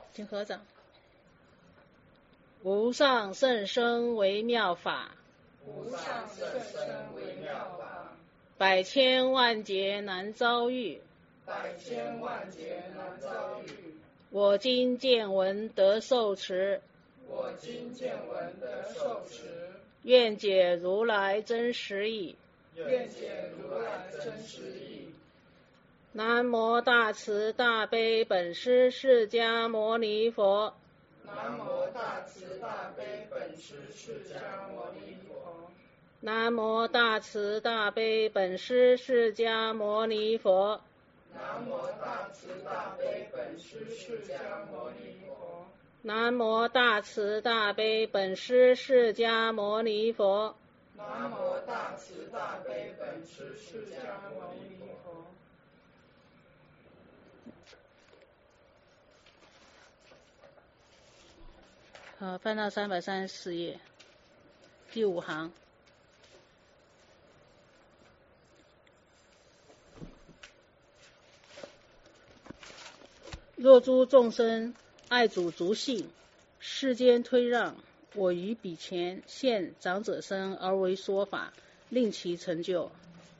请合掌。无上甚深微妙法， 无上甚深微妙法， 百千万劫难遭遇， 百千万劫难遭遇。 我今见闻得受持， 我今见闻得受持， 愿解如来真实义。 愿解如来真实义。 南无大慈大悲本师释迦牟尼佛。 南无大慈大悲本师释迦牟尼佛。 南无大慈大悲本师释迦牟尼佛。 南无大慈大悲本师释迦牟尼佛。 南无大慈大悲本师释迦牟尼佛。 南无大慈大悲本师释迦牟尼佛。 好，翻到334页，第5行。若诸众生爱主族姓，世间推让，我于彼前现长者身而为说法，令其成就。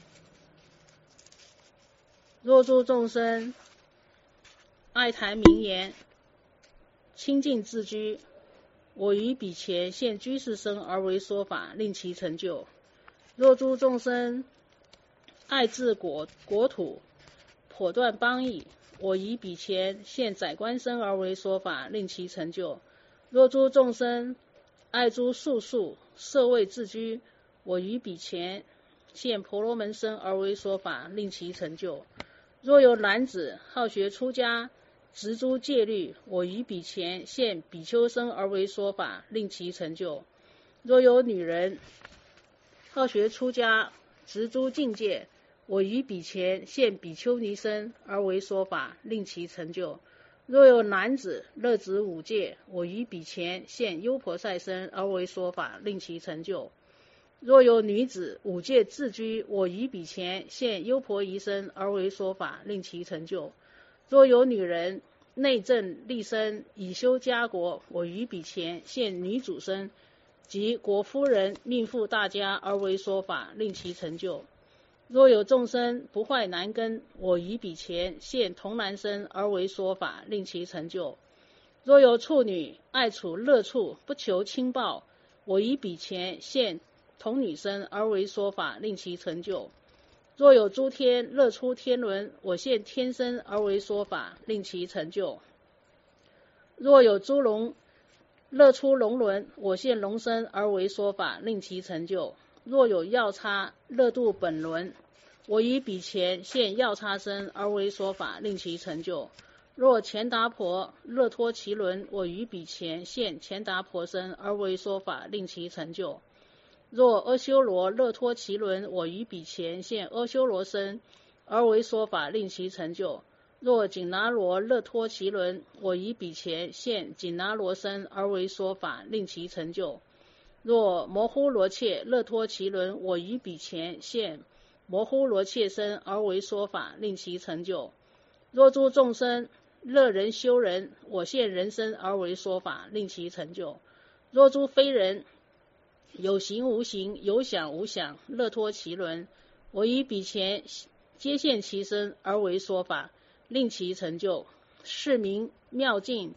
若诸众生爱谈名言，清净自居，我于彼前现居士身而为说法，令其成就。若诸众生爱治国土，剖断邦邑，我于彼前现宰官身而为说法，令其成就。若诸众生爱诸术数，设位自居，我于彼前现婆罗门身而为说法，令其成就。若有男子好学出家，执诸戒律，我于彼前现比丘身而为说法，令其成就。若有女人好学出家，执诸禁戒，我于彼前现比丘尼身而为说法，令其成就。若有男子乐执五戒，我于彼前现优婆塞身而为说法，令其成就。若有女子五戒自居，我于彼前现优婆夷身而为说法，令其成就。若有女人内政立身，以修家国，我于彼前现女主身及国夫人命妇大家而为说法，令其成就。若有众生不坏男根，我于彼前现童男身而为说法，令其成就。若有处女爱处乐处，不求亲报，我于彼前现童女身而为说法，令其成就。若有诸天乐出天轮，我现天身而为说法，令其成就。若有诸龙乐出龙轮，我现龙身而为说法，令其成就。若有药叉乐度本轮，我于彼前现药叉身而为说法，令其成就。若钱达婆乐脱其轮，我于彼前现钱达婆身而为说法，令其成就。若阿修罗乐脱其轮，我于彼前现阿修罗身而为说法，令其成就。若紧那罗乐脱其轮，我于彼前现紧那罗身而为说法，令其成就。若摩呼罗切乐脱其轮，我于彼前现摩呼罗切身而为说法，令其成就。若诸众生乐人修人，我现人身而为说法，令其成就。若诸非人有形无形，有想无想，乐脱其轮，我于彼前皆现其身而为说法，令其成就。是名妙境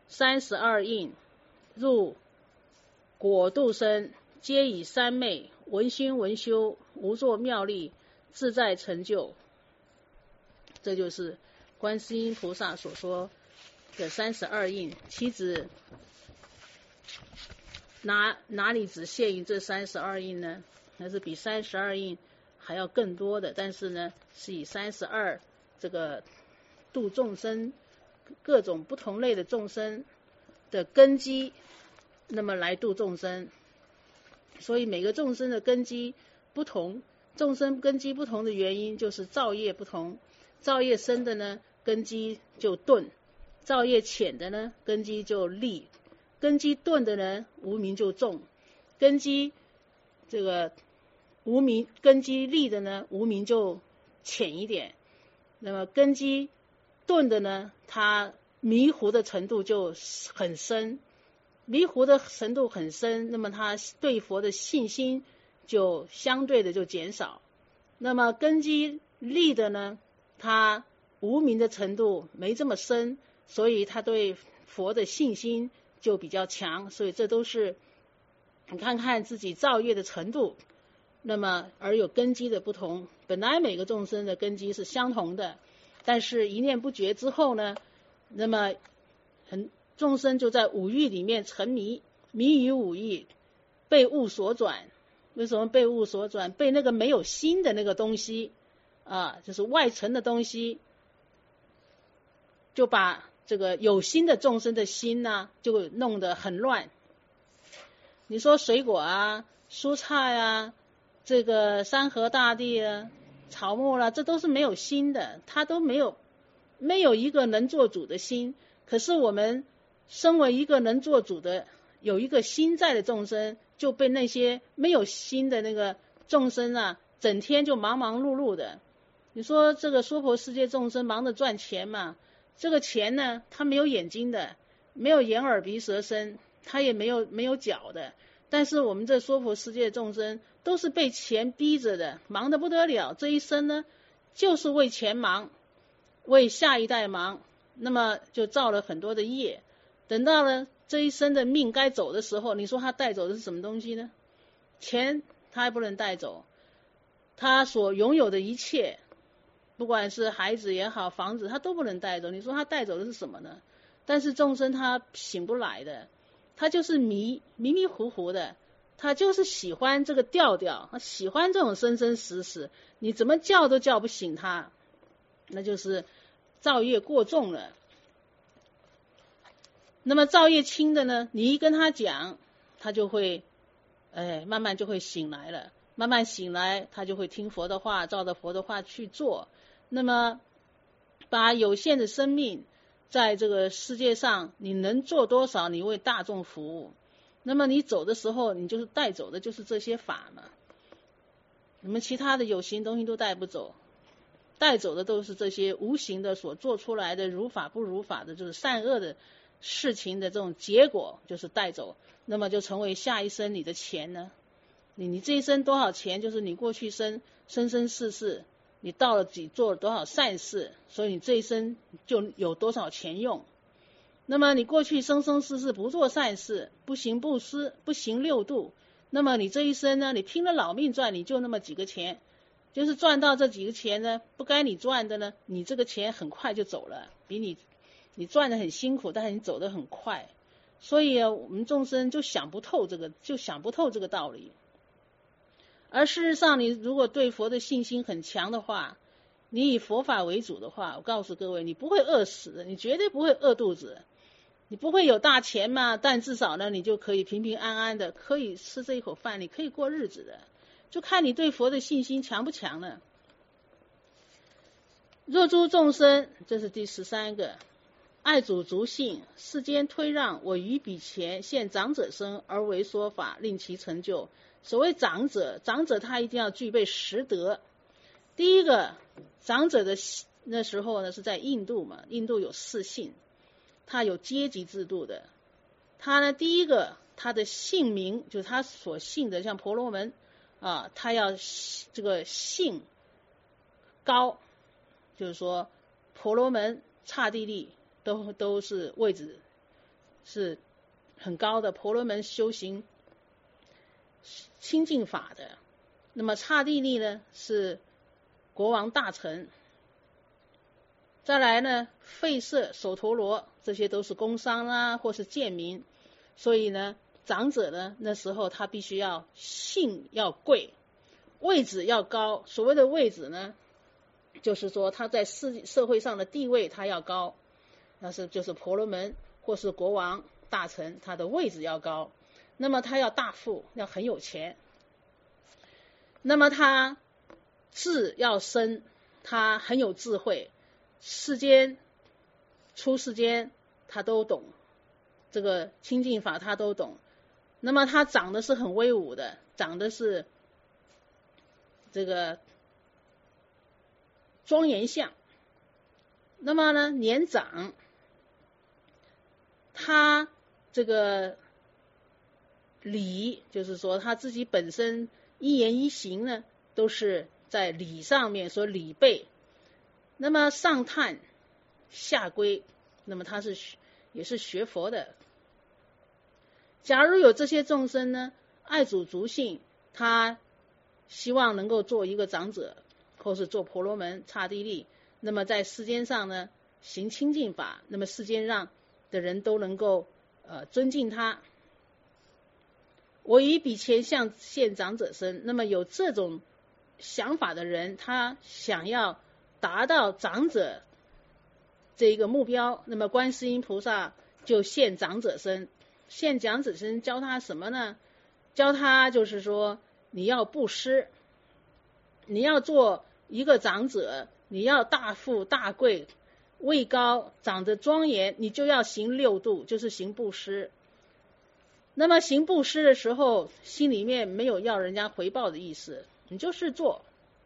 32应，入果度身，皆以三昧闻心闻修，无作妙力，自在成就。这就是观世音菩萨所说的32应。其指哪里只限于这32应呢？那是比32应还要更多的，但是呢，是以32这个度众生各种不同类的众生的根基，那么来度众生。所以每个众生的根基不同，众生根基不同的原因就是造业不同。造业深的呢，根基就钝；造业浅的呢，根基就利；根基钝的呢，无明就重；根基这个无明根基利的呢，无明就浅一点。那么根基钝的呢，它迷糊的程度就很深，迷糊的程度很深，那么他对佛的信心就相对的就减少。那么根基立的呢，他无明的程度没这么深，所以他对佛的信心就比较强。所以这都是你看看自己造业的程度，那么而有根基的不同。本来每个众生的根基是相同的，但是一念不觉之后呢，那么众生就在五欲里面沉迷，迷于五欲，被物所转。为什么被物所转？被那个没有心的那个东西就是外层的东西，就把这个有心的众生的心呢，就弄得很乱。你说水果啊、蔬菜啊、这个山河大地啊、草木啦，这都是没有心的，它都没有一个能做主的心。可是我们身为一个能做主的、有一个心在的众生，就被那些没有心的那个众生啊，整天就忙忙碌碌的。你说这个娑婆世界众生忙着赚钱嘛，这个钱呢，他没有眼睛的，没有眼耳鼻舌身，他也没有脚的。但是我们这娑婆世界众生都是被钱逼着的，忙得不得了。这一生呢，就是为钱忙，为下一代忙，那么就造了很多的业。等到了这一生的命该走的时候，你说他带走的是什么东西呢？钱他还不能带走，他所拥有的一切，不管是孩子也好，房子他都不能带走。你说他带走的是什么呢？但是众生他醒不来的，他就是迷糊糊的，他就是喜欢这个调调，他喜欢这种生生死死，你怎么叫都叫不醒他，那就是造业过重了。那么造业轻的呢，你一跟他讲，他就会慢慢就会醒来了，慢慢醒来，他就会听佛的话，照着佛的话去做。那么把有限的生命在这个世界上，你能做多少，你为大众服务。那么你走的时候，你就是带走的就是这些法嘛，你们其他的有形东西都带不走，带走的都是这些无形的所做出来的如法不如法的，就是善恶的事情的这种结果，就是带走。那么就成为下一生你的钱呢，你这一生多少钱，就是你过去生世世你到了做了多少善事，所以你这一生就有多少钱用。那么你过去生世世不做善事，不行布施，不行六度，那么你这一生呢，你拼了老命赚，你就那么几个钱，就是赚到这几个钱呢，不该你赚的呢，你这个钱很快就走了，比你赚得很辛苦，但是你走得很快。所以我们众生就想不透这个道理。而事实上，你如果对佛的信心很强的话，你以佛法为主的话，我告诉各位，你不会饿死的，你绝对不会饿肚子。你不会有大钱嘛，但至少呢，你就可以平平安安的，可以吃这一口饭，你可以过日子的，就看你对佛的信心强不强了。若诸众生，这是第13个，爱主足性，世间推让，我于彼前现长者身而为说法，令其成就。所谓长者他一定要具备10德。第一个，长者的那时候呢是在印度嘛，印度有4姓，他有阶级制度的。他呢，第一个，他的姓名就是他所信的，像婆罗门他要这个姓高，就是说婆罗门、刹帝利都是位置是很高的。婆罗门修行清净法的，那么刹帝利呢是国王大臣。再来呢，吠舍、首陀罗，这些都是工商啊，或是贱民。所以呢，长者呢，那时候他必须要姓要贵，位置要高。所谓的位置呢，就是说他在社会上的地位他要高，那是就是婆罗门或是国王大臣，他的位置要高。那么他要大富，要很有钱。那么他智要深，他很有智慧。出世间他都懂，这个清净法他都懂。那么他长得是很威武的，长得是这个庄严相。那么呢，年长， 他这个礼，就是说他自己本身一言一行呢，都是在礼上面所礼备。那么上探下归，那么他也是学佛的。假如有这些众生呢，爱主足信，他希望能够做一个长者，或是做婆罗门、刹帝利，那么在世间上呢行清净法，那么世间上的人都能够尊敬他。我以比前相现长者身，那么有这种想法的人，他想要达到长者这一个目标，那么观世音菩萨就现长者身。现长者身教他什么呢？教他就是说，你要布施，你要做一个长者，你要大富大贵，位高，长得庄严，你就要行六度，就是行布施。那么行布施的时候，心里面没有要人家回报的意思，你就是做。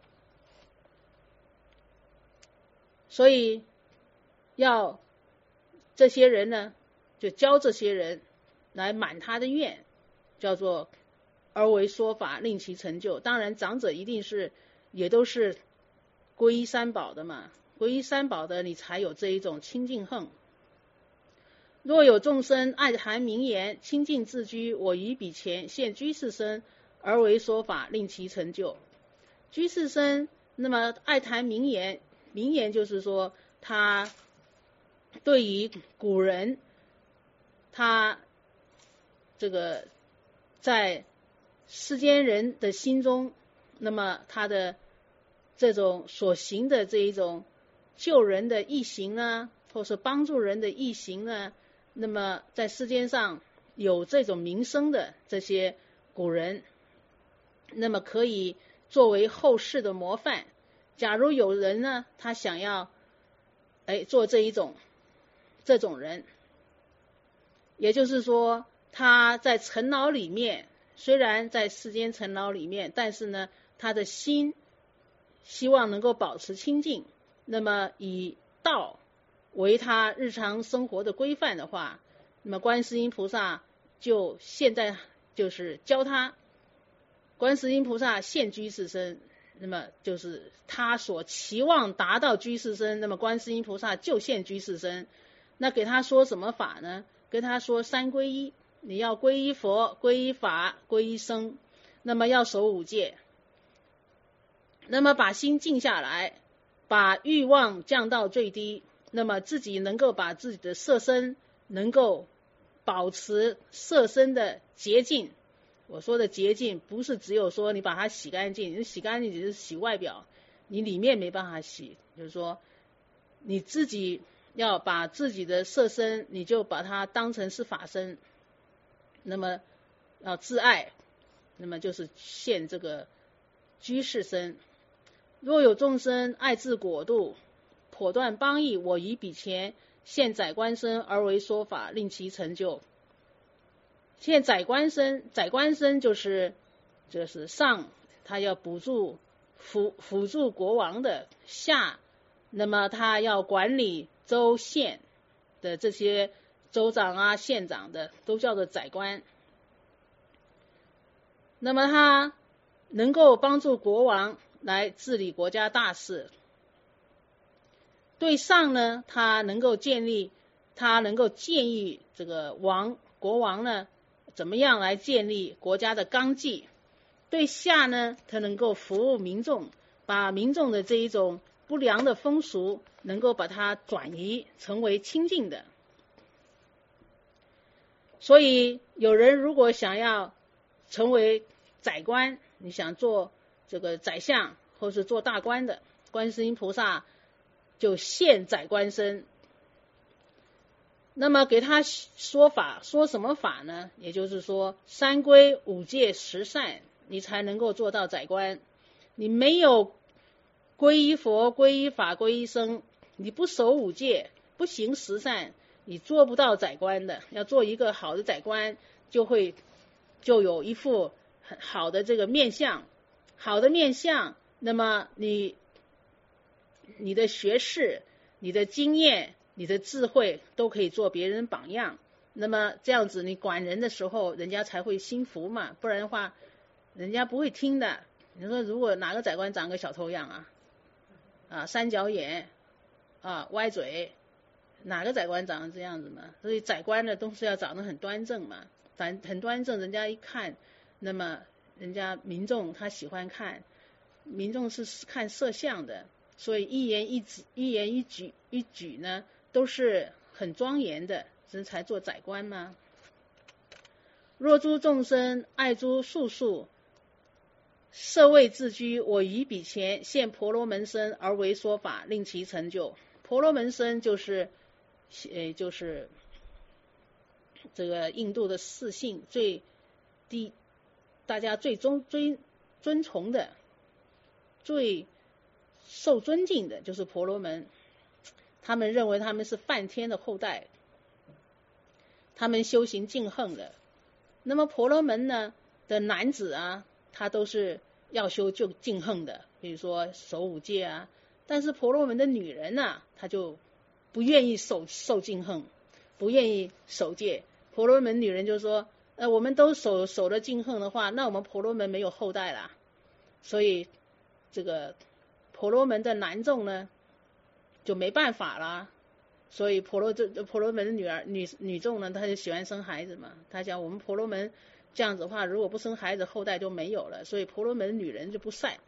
所以要这些人呢，就教这些人来满他的愿，叫做而为说法，令其成就。当然长者一定是也都是皈依三宝的嘛，皈依三宝的你才有这一种清净恨。若有众生爱谈名言，清净自居，我于彼前现居士身，而为说法，令其成就。居士身，那么爱谈名言，名言就是说他对于古人，他这个在世间人的心中，那么他的这种所行的这一种救人的义行呢，或是帮助人的义行呢，那么在世间上有这种名声的这些古人，那么可以作为后世的模范。假如有人呢，他想要做这种人，也就是说他在尘劳里面，虽然在世间尘劳里面，但是呢他的心希望能够保持清净，那么以道为他日常生活的规范的话，那么观世音菩萨就现在就是教他，观世音菩萨现居士身，那么就是他所期望达到居士身，那么观世音菩萨就现居士身。那给他说什么法呢？跟他说三皈依，你要皈依佛，皈依法，皈依僧，那么要守五戒，那么把心静下来，把欲望降到最低，那么自己能够把自己的色身能够保持色身的洁净。我说的洁净不是只有说你把它洗干净，你洗干净只是洗外表，你里面没办法洗，就是说你自己要把自己的色身，你就把它当成是法身，那么要自爱，那么就是现这个居士身。若有众生爱自果度，剖断邦义，我于彼前现宰官身，而为说法，令其成就。现宰官身，宰官身就是上他要辅助国王的，下那么他要管理州县的这些州长啊县长的都叫做宰官。那么他能够帮助国王来治理国家大事。对上呢，他能够建议这个国王呢怎么样来建立国家的纲纪。对下呢，他能够服务民众，把民众的这一种不良的风俗能够把它转移成为清净的。所以有人如果想要成为宰官，你想做这个宰相或是做大官的，观世音菩萨就现宰官身。那么给他说法，说什么法呢？也就是说三皈五戒十善，你才能够做到宰官。你没有皈依佛、皈依法、皈依僧，你不守五戒，不行十善，你做不到宰官的。要做一个好的宰官，就有一副很好的这个面相，好的面相，那么你的学识、你的经验、你的智慧都可以做别人榜样， 那么这样子你管人的时候，人家才会心服嘛，不然的话，人家不会听的。你说如果哪个宰官长个小偷样三角眼歪嘴，哪个宰官长得这样子嘛？所以宰官呢都是要长得很端正嘛，很端正，人家一看，那么人家民众他喜欢看，民众是看色相的，所以一言一举呢都是很庄严的，这才做宰官嘛。若诸众生爱诸术数，设位自居，我于彼前现婆罗门身而为说法，令其成就。婆罗门身就是这个印度的四姓大家最尊崇的、最受尊敬的就是婆罗门。他们认为他们是梵天的后代，他们修行净恨的。那么婆罗门呢的男子他都是要修就净恨的，比如说守五戒但是婆罗门的女人她就不愿意守净恨，不愿意守戒。婆罗门女人就说我们都守了净恨的话，那我们婆罗门没有后代啦。所以这个婆罗门的男众呢就没办法啦。所以婆罗门的女众呢，她就喜欢生孩子嘛。她讲我们婆罗门这样子的话，如果不生孩子，后代就没有了，所以婆罗门的女人就不善。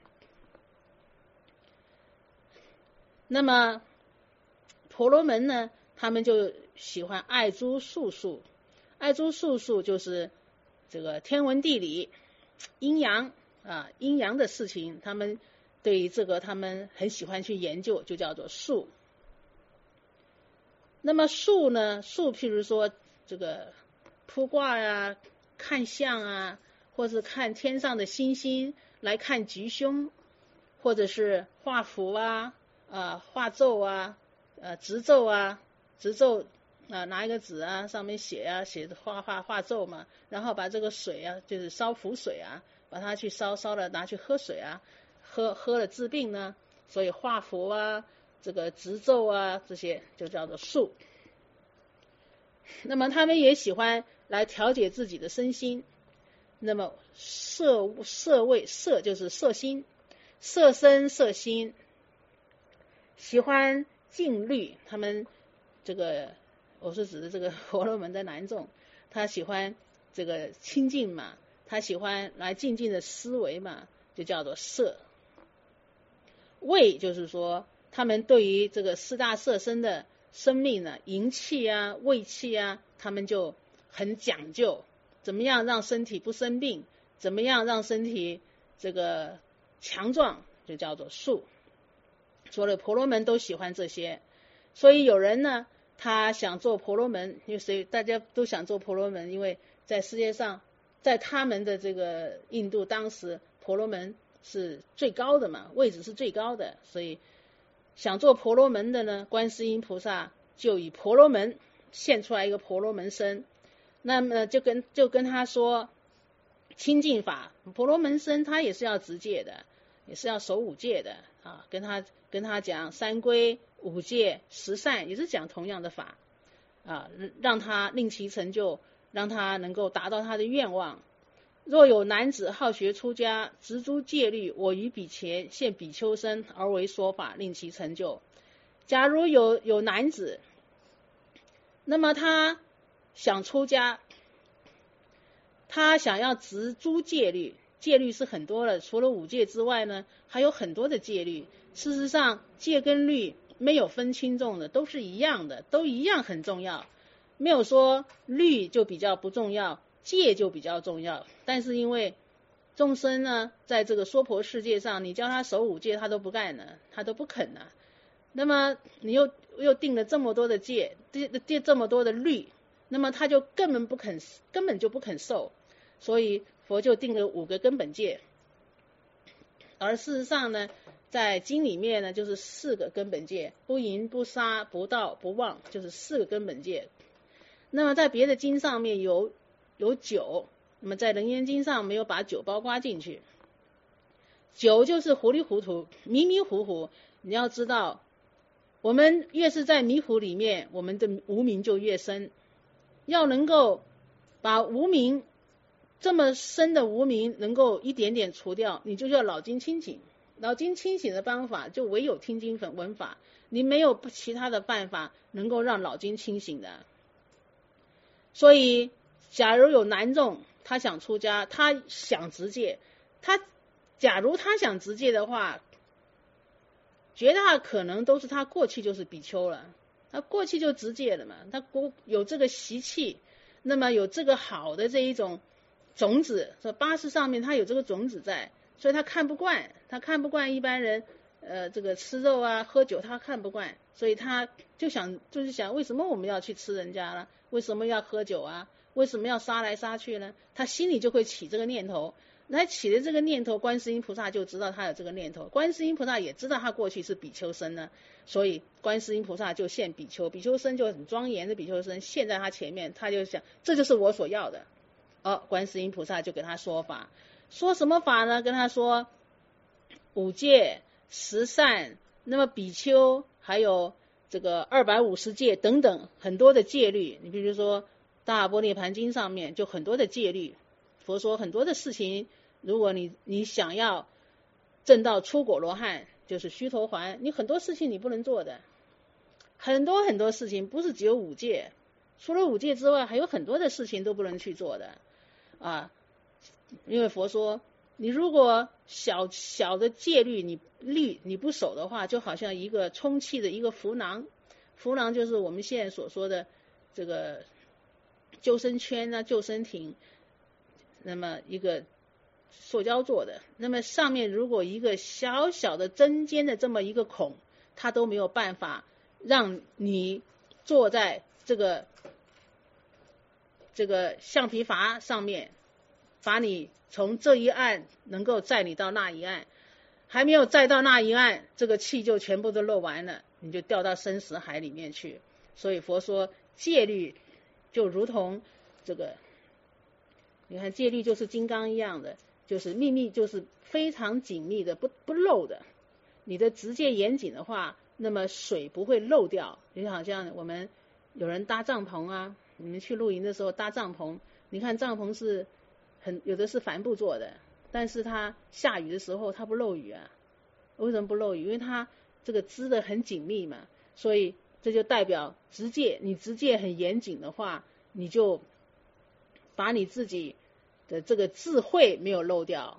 那么婆罗门呢，他们就喜欢爱诸术数，爱诸术数就是这个天文地理、阴阳的事情，他们对于这个他们很喜欢去研究，就叫做术。那么术呢，譬如说这个卜卦看相或是看天上的星星来看吉凶，或者是画符画咒执咒拿一个纸上面写画咒嘛，然后把这个水就是烧符水把它去烧了拿去喝水喝了治病呢，所以画符这个执咒这些就叫做术。那么他们也喜欢来调节自己的身心。那么色位，色就是色心，色身色心，喜欢静虑。他们这个我是指的这个婆罗门的男众，他喜欢这个清净嘛，他喜欢来静静的思维嘛，就叫做色。位就是说他们对于这个四大色身的生命呢，营气胃气他们就很讲究，怎么样让身体不生病，怎么样让身体这个强壮，就叫做术。所有婆罗门都喜欢这些，所以有人呢他想做婆罗门，因为大家都想做婆罗门，因为在世界上，在他们的这个印度当时婆罗门是最高的嘛，位置是最高的，所以想做婆罗门的呢，观世音菩萨就以婆罗门现出来一个婆罗门身。那么就跟他说清净法，婆罗门身他也是要持戒的，也是要守五戒的跟他讲三皈五戒十善，也是讲同样的法让他令其成就，让他能够达到他的愿望。若有男子好学出家，执诸戒律，我于彼前现比丘身而为说法，令其成就。假如有男子，那么他想出家，他想要执诸戒律，戒律是很多的，除了五戒之外呢，还有很多的戒律。事实上戒跟律没有分轻重的，都是一样的，都一样很重要，没有说律就比较不重要，戒就比较重要。但是因为众生呢，在这个娑婆世界上，你叫他守五戒他都不干呢，他都不肯呢。那么你又定了这么多的戒，这么多的律，那么他就根本就不肯受。所以佛就定了5个根本戒，而事实上呢，在经里面呢就是4个根本戒，不淫不杀不盗不妄，就是4个根本戒。那么在别的经上面有酒，那么在楞严经上没有把酒包括进去。酒就是糊里糊涂迷迷糊糊，你要知道我们越是在迷糊里面，我们的无明就越深。 要能够把无明这么深的无明能够一点点除掉，你就叫脑筋清醒。脑筋清醒的方法就唯有听经闻法，你没有其他的办法能够让脑筋清醒的。所以假如有男众他想出家，他想持戒，假如他想持戒的话，绝大可能都是他过去就是比丘了，他过去就持戒了嘛，他有这个习气，那么有这个好的这一种种子，说八识上面他有这个种子在，所以他看不惯一般人这个吃肉啊喝酒，他看不惯，所以他就是想为什么我们要去吃人家了，为什么要喝酒啊，为什么要杀来杀去呢？他心里就会起这个念头，那起的这个念头，观世音菩萨就知道他有这个念头，观世音菩萨也知道他过去是比丘僧呢，所以观世音菩萨就现比丘僧就很庄严的比丘僧现在他前面，他就想这就是我所要的。观世音菩萨就给他说法，说什么法呢？跟他说五戒、十善，那么比丘还有这个250戒等等很多的戒律。你比如说大阿波涅盘经上面就很多的戒律，佛说很多的事情，如果你想要证到出果罗汉，就是须陀洹，你很多事情你不能做的，很多事情不是只有五戒，除了五戒之外还有很多的事情都不能去做的因为佛说你如果小的戒律你不守的话，就好像一个充气的一个浮囊就是我们现在所说的这个救生圈啊救生艇，那么一个塑胶做的，那么上面如果一个小小的针尖的这么一个孔，它都没有办法让你坐在这个橡皮筏上面，把你从这一岸能够载你到那一岸，还没有载到那一岸，这个气就全部都漏完了，你就掉到生死海里面去。所以佛说戒律就如同这个，你看戒律就是金刚一样的，就是秘密，就是非常紧密的，不漏的。你的持戒严谨的话，那么水不会漏掉。就好像我们有人搭帐篷啊，你们去露营的时候搭帐篷，你看帐篷是有的是帆布做的，但是它下雨的时候它不漏雨啊。为什么不漏雨？因为它这个织的很紧密嘛，所以这就代表持戒，你持戒很严谨的话，你就把你自己的这个智慧没有漏掉，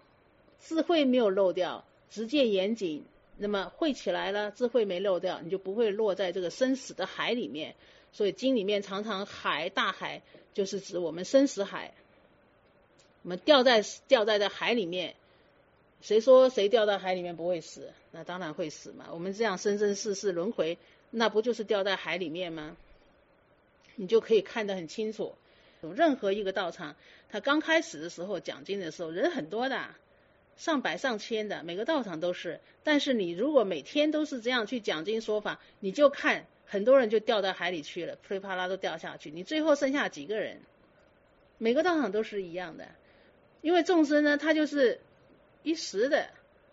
持戒严谨，那么会起来了，智慧没漏掉，你就不会落在这个生死的海里面。所以经里面常常大海就是指我们生死海，我们掉在这海里面，谁说谁掉到海里面不会死？那当然会死嘛。我们这样生生世世轮回，那不就是掉在海里面吗？你就可以看得很清楚。任何一个道场，他刚开始的时候讲经的时候人很多的，上百上千的，每个道场都是。但是你如果每天都是这样去讲经说法，你就看很多人就掉到海里去了，噼里啪啦都掉下去，你最后剩下几个人？每个道场都是一样的。因为众生呢，他就是一时的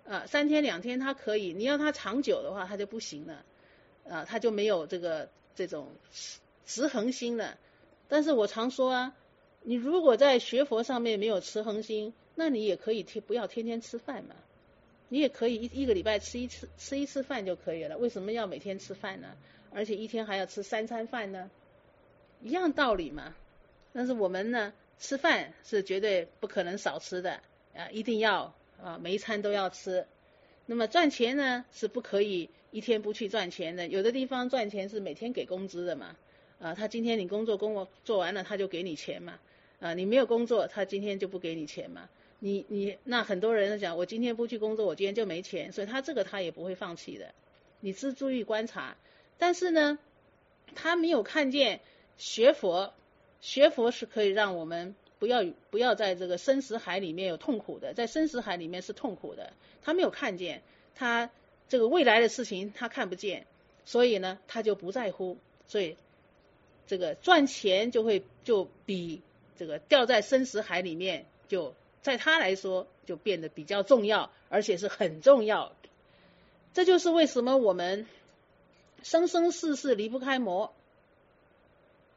3天2天他可以，你要他长久的话他就不行了他就没有这种持恒心了。但是我常说啊，你如果在学佛上面没有持恒心，那你也可以不要天天吃饭嘛，你也可以一个礼拜吃一次饭就可以了，为什么要每天吃饭呢？而且一天还要吃3餐饭呢？一样道理嘛。但是我们呢，吃饭是绝对不可能少吃的一定要每一餐都要吃。那么赚钱呢，是不可以一天不去赚钱的，有的地方赚钱是每天给工资的嘛他今天你工作做完了他就给你钱嘛你没有工作他今天就不给你钱嘛。那很多人讲我今天不去工作我今天就没钱，所以他也不会放弃的。你是注意观察，但是呢他没有看见学佛是可以让我们不要在这个生死海里面有痛苦的，在生死海里面是痛苦的，他没有看见，他这个未来的事情他看不见，所以呢他就不在乎，所以这个赚钱就比这个掉在生死海里面，就在他来说就变得比较重要，而且是很重要。这就是为什么我们生生世世离不开魔。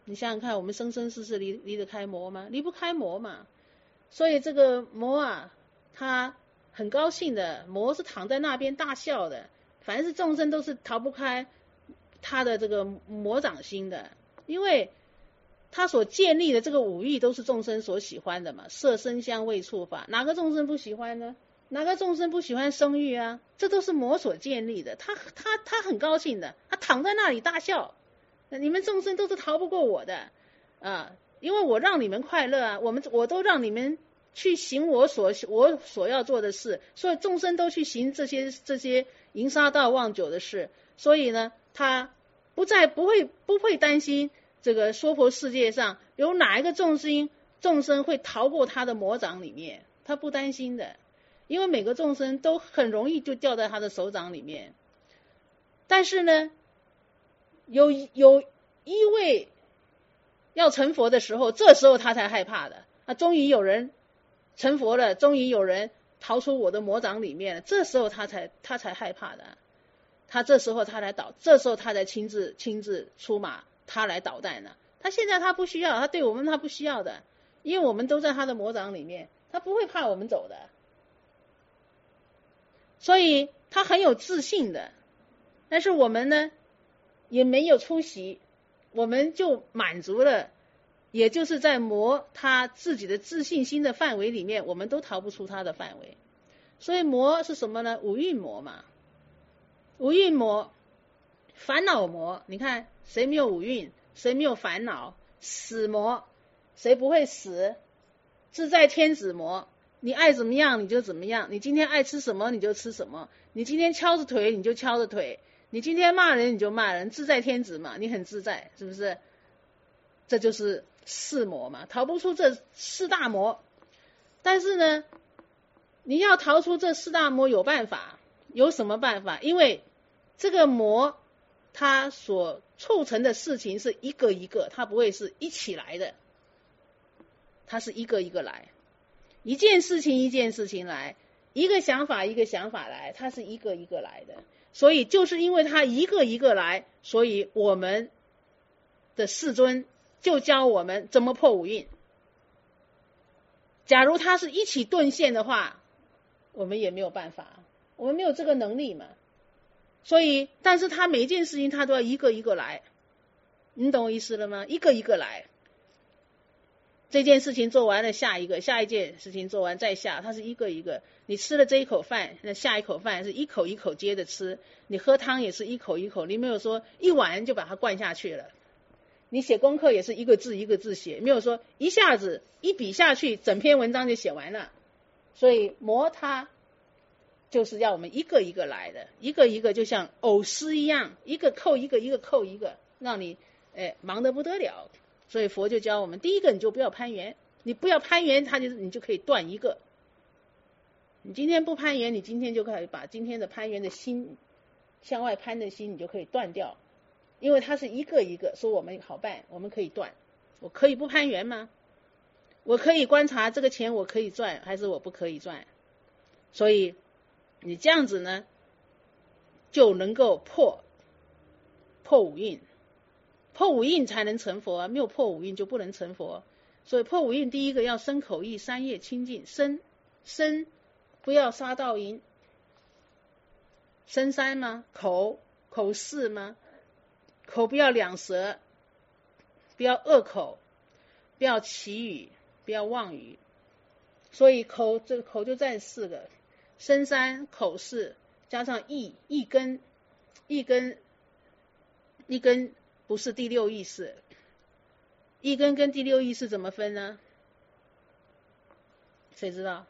你想想看，我们生生世世离得开魔吗？离不开魔嘛。所以这个魔啊，他很高兴的，魔是躺在那边大笑的，凡是众生都是逃不开他的这个魔掌心的，因为他所建立的这个五欲都是众生所喜欢的嘛，色声香味触法，哪个众生不喜欢呢？哪个众生不喜欢生育啊？这都是魔所建立的，他很高兴的，他躺在那里大笑，你们众生都是逃不过我的啊，因为我让你们快乐啊，我都让你们去行我所要做的事，所以众生都去行这些淫杀盗妄酒的事，所以呢，他不会担心这个娑婆世界上有哪一个众生会逃过他的魔掌里面，他不担心的，因为每个众生都很容易就掉在他的手掌里面。但是呢，有一位要成佛的时候，这时候他才害怕的啊！终于有人成佛了，终于有人逃出我的魔掌里面了，这时候他才害怕的。这时候他才亲自出马，他来捣蛋了。他现在他不需要，他对我们他不需要的，因为我们都在他的魔掌里面，他不会怕我们走的，所以他很有自信的。但是我们呢，也没有出息，我们就满足了，也就是在魔他自己的自信心的范围里面，我们都逃不出他的范围。所以魔是什么呢？五蕴魔嘛，五蕴魔，烦恼魔。你看谁没有五蕴，谁没有烦恼？死魔，谁不会死？自在天子魔，你爱怎么样你就怎么样，你今天爱吃什么你就吃什么，你今天敲着腿你就敲着腿，你今天骂人你就骂人，自在天子嘛，你很自在，是不是？这就是四魔嘛，逃不出这四大魔。但是呢，你要逃出这四大魔有办法，有什么办法？因为这个魔它所促成的事情是一个一个，它不会是一起来的，它是一个一个来，一件事情一件事情来，一个想法一个想法来，它是一个一个来的。所以就是因为它一个一个来，所以我们的世尊就教我们怎么破五蕴。假如它是一起顿现的话，我们也没有办法，我们没有这个能力嘛。所以但是它每一件事情它都要一个一个来，你懂我意思了吗？一个一个来，这件事情做完了，下一件事情做完再下，它是一个一个。你吃了这一口饭，那下一口饭是一口一口接着吃，你喝汤也是一口一口，你没有说一碗就把它灌下去了。你写功课也是一个字一个字写，没有说一下子一笔下去整篇文章就写完了。所以魔它就是要我们一个一个来的，一个一个就像藕丝一样，一个扣一个，一个扣一个，让你忙得不得了。所以佛就教我们，第一个你就不要攀缘，你不要攀缘，你就可以断一个。你今天不攀缘，你今天就可以把今天的攀缘的心，向外攀的心，你就可以断掉。因为它是一个一个，说我们好办，我们可以断。我可以不攀缘吗？我可以观察这个钱我可以赚还是我不可以赚？所以你这样子呢，就能够破五蕴，破五蕴才能成佛啊，没有破五蕴就不能成佛。所以破五蕴第一个要身口意三业清净，身不要杀盗淫，身三吗？口四吗？口不要两舌，不要恶口，不要绮语，不要妄语。所以这个口就占四个，身三口四加上意根不是第六意识，意根跟第六意识怎么分呢？谁知道？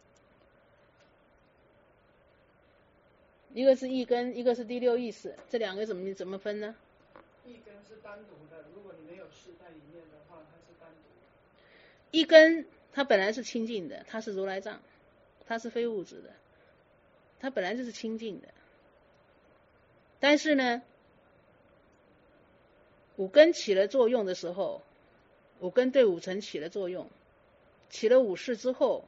一个是意根，一个是第六意识，这两个怎么分呢？ 意根是单独的，如果你没有事在里面的话，它是单独的。 意根它本来是清净的，它是如来藏，它是非物质的，它本来就是清净的。但是呢，五根起了作用的时候，五根对五尘起了作用，起了五识之后，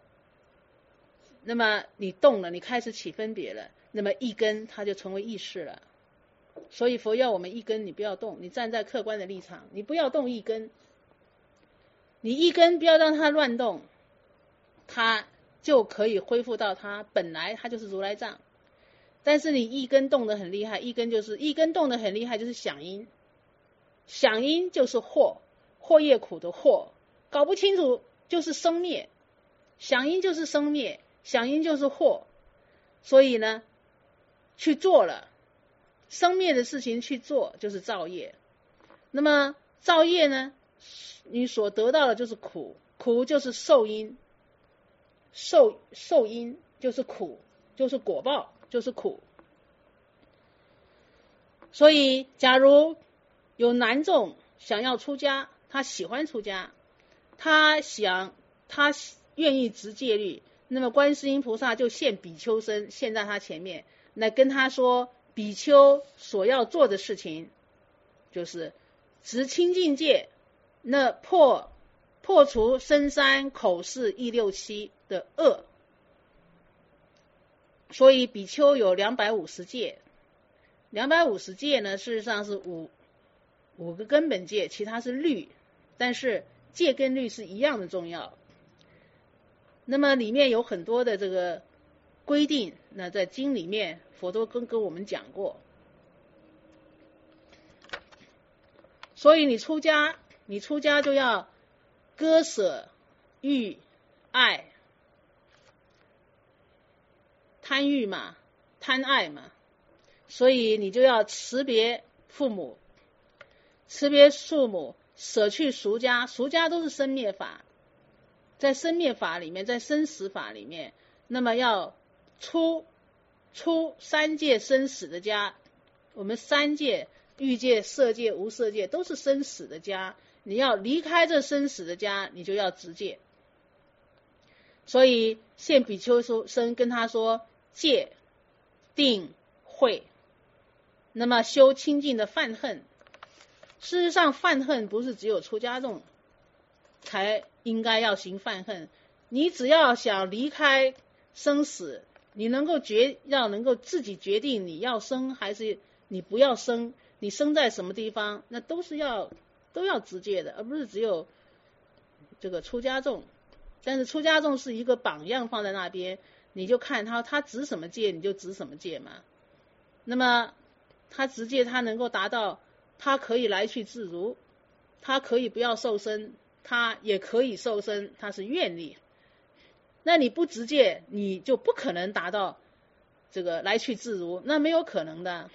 那么你动了，你开始起分别了，那么意根它就成为意识了。 所以佛要我们一根，你不要动，你站在客观的立场，你不要动一根，你一根不要让它乱动，它就可以恢复到它本来它就是如来藏。但是你一根动得很厉害，一根动得很厉害就是响音，响音就是惑业苦的惑，搞不清楚就是生灭，响音就是生灭，响音就是惑，所以呢去做了生灭的事情去做就是造业。那么造业呢，你所得到的就是苦，苦就是受因，受因就是苦，就是果报，就是苦。所以假如有男众想要出家，他喜欢出家，他愿意持戒律，那么观世音菩萨就现比丘身现在他前面，来跟他说比丘所要做的事情就是持清净戒，那破除身三口四意六七的恶。所以比丘有250戒，250戒呢事实上是五个根本戒，其他是律，但是戒跟律是一样的重要。那么里面有很多的这个规定，那在经里面佛都跟我们讲过。所以你出家就要割舍欲爱，贪欲嘛，贪爱嘛，所以你就要辞别父母，舍去俗家，俗家都是生灭法，在生灭法里面，在生死法里面，那么要出三界生死的家。我们三界欲界、色界、无色界都是生死的家，你要离开这生死的家，你就要持戒。所以现比丘僧跟他说戒定慧，那么修清净的犯恨。事实上犯恨不是只有出家众才应该要行犯恨，你只要想离开生死，你能够自己决定你要生还是你不要生，你生在什么地方，那都要持戒的，而不是只有这个出家众。但是出家众是一个榜样放在那边，你就看他持什么戒你就持什么戒嘛。那么他持戒，他能够达到他可以来去自如，他可以不要受身，他也可以受身，他是愿力。那你不持戒，你就不可能达到这个来去自如，那没有可能的。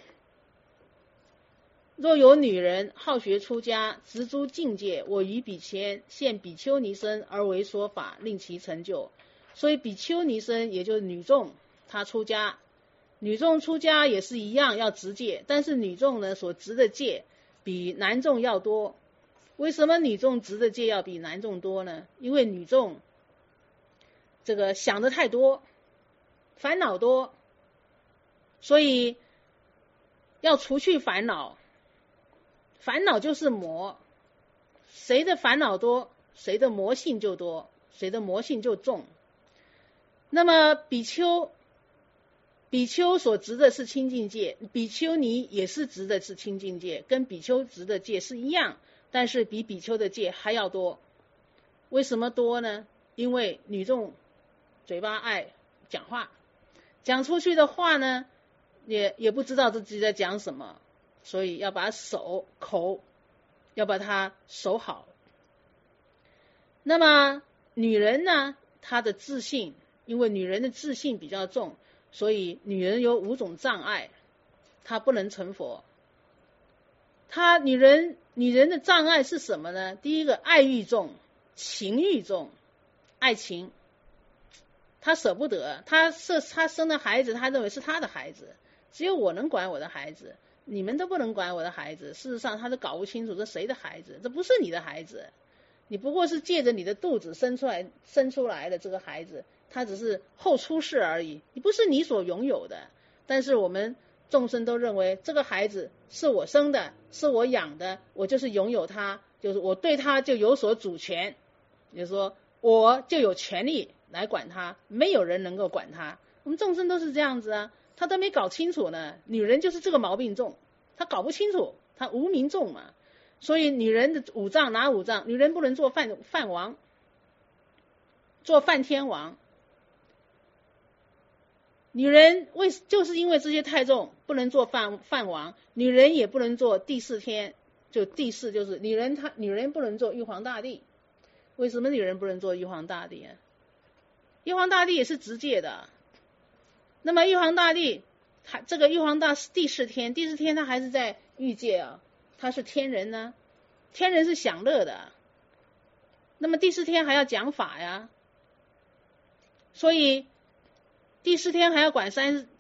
若有女人好学出家，执诸境界，我于彼前现比丘尼身而为说法，令其成就。所以比丘尼身也就是女众，她出家，女众出家也是一样要持戒，但是女众呢所持的戒比男众要多。为什么女众持的戒要比男众多呢？因为女众这个想的太多，烦恼多，所以要除去烦恼。烦恼就是魔，谁的烦恼多，谁的魔性就多，谁的魔性就重。那么比丘所执的是清净戒，比丘尼也是执的是清净戒，跟比丘执的戒是一样，但是比比丘的戒还要多。为什么多呢？因为女众嘴巴爱讲话，讲出去的话呢也不知道自己在讲什么，所以要把口要把它守好。那么女人呢，她的自信，因为女人的自信比较重，所以女人有5种障碍，她不能成佛。女人的障碍是什么呢？第一个，爱欲重，情欲重，爱情，她舍不得，她生的孩子，她认为是她的孩子，只有我能管我的孩子，你们都不能管我的孩子。事实上他都搞不清楚这谁的孩子，这不是你的孩子，你不过是借着你的肚子生出来的这个孩子，他只是后出世而已，你不是你所拥有的。但是我们众生都认为这个孩子是我生的，是我养的，我就是拥有他，就是我对他就有所主权，也就是说我就有权利来管他，没有人能够管他。我们众生都是这样子啊，他都没搞清楚呢。女人就是这个毛病重， 他搞不清楚，他无名重嘛。所以女人的五脏哪五脏？女人不能做饭王，做饭天王。女人就是因为这些太重，不能做饭王，女人也不能做第四天，就第四就是女人不能做玉皇大帝。为什么女人不能做玉皇大帝啊？玉皇大帝也是直界的，那么玉皇大帝，这个玉皇大第四天他还是在欲界啊，他是天人呢，天人是享乐的，那么第四天还要讲法呀，所以第四天还要管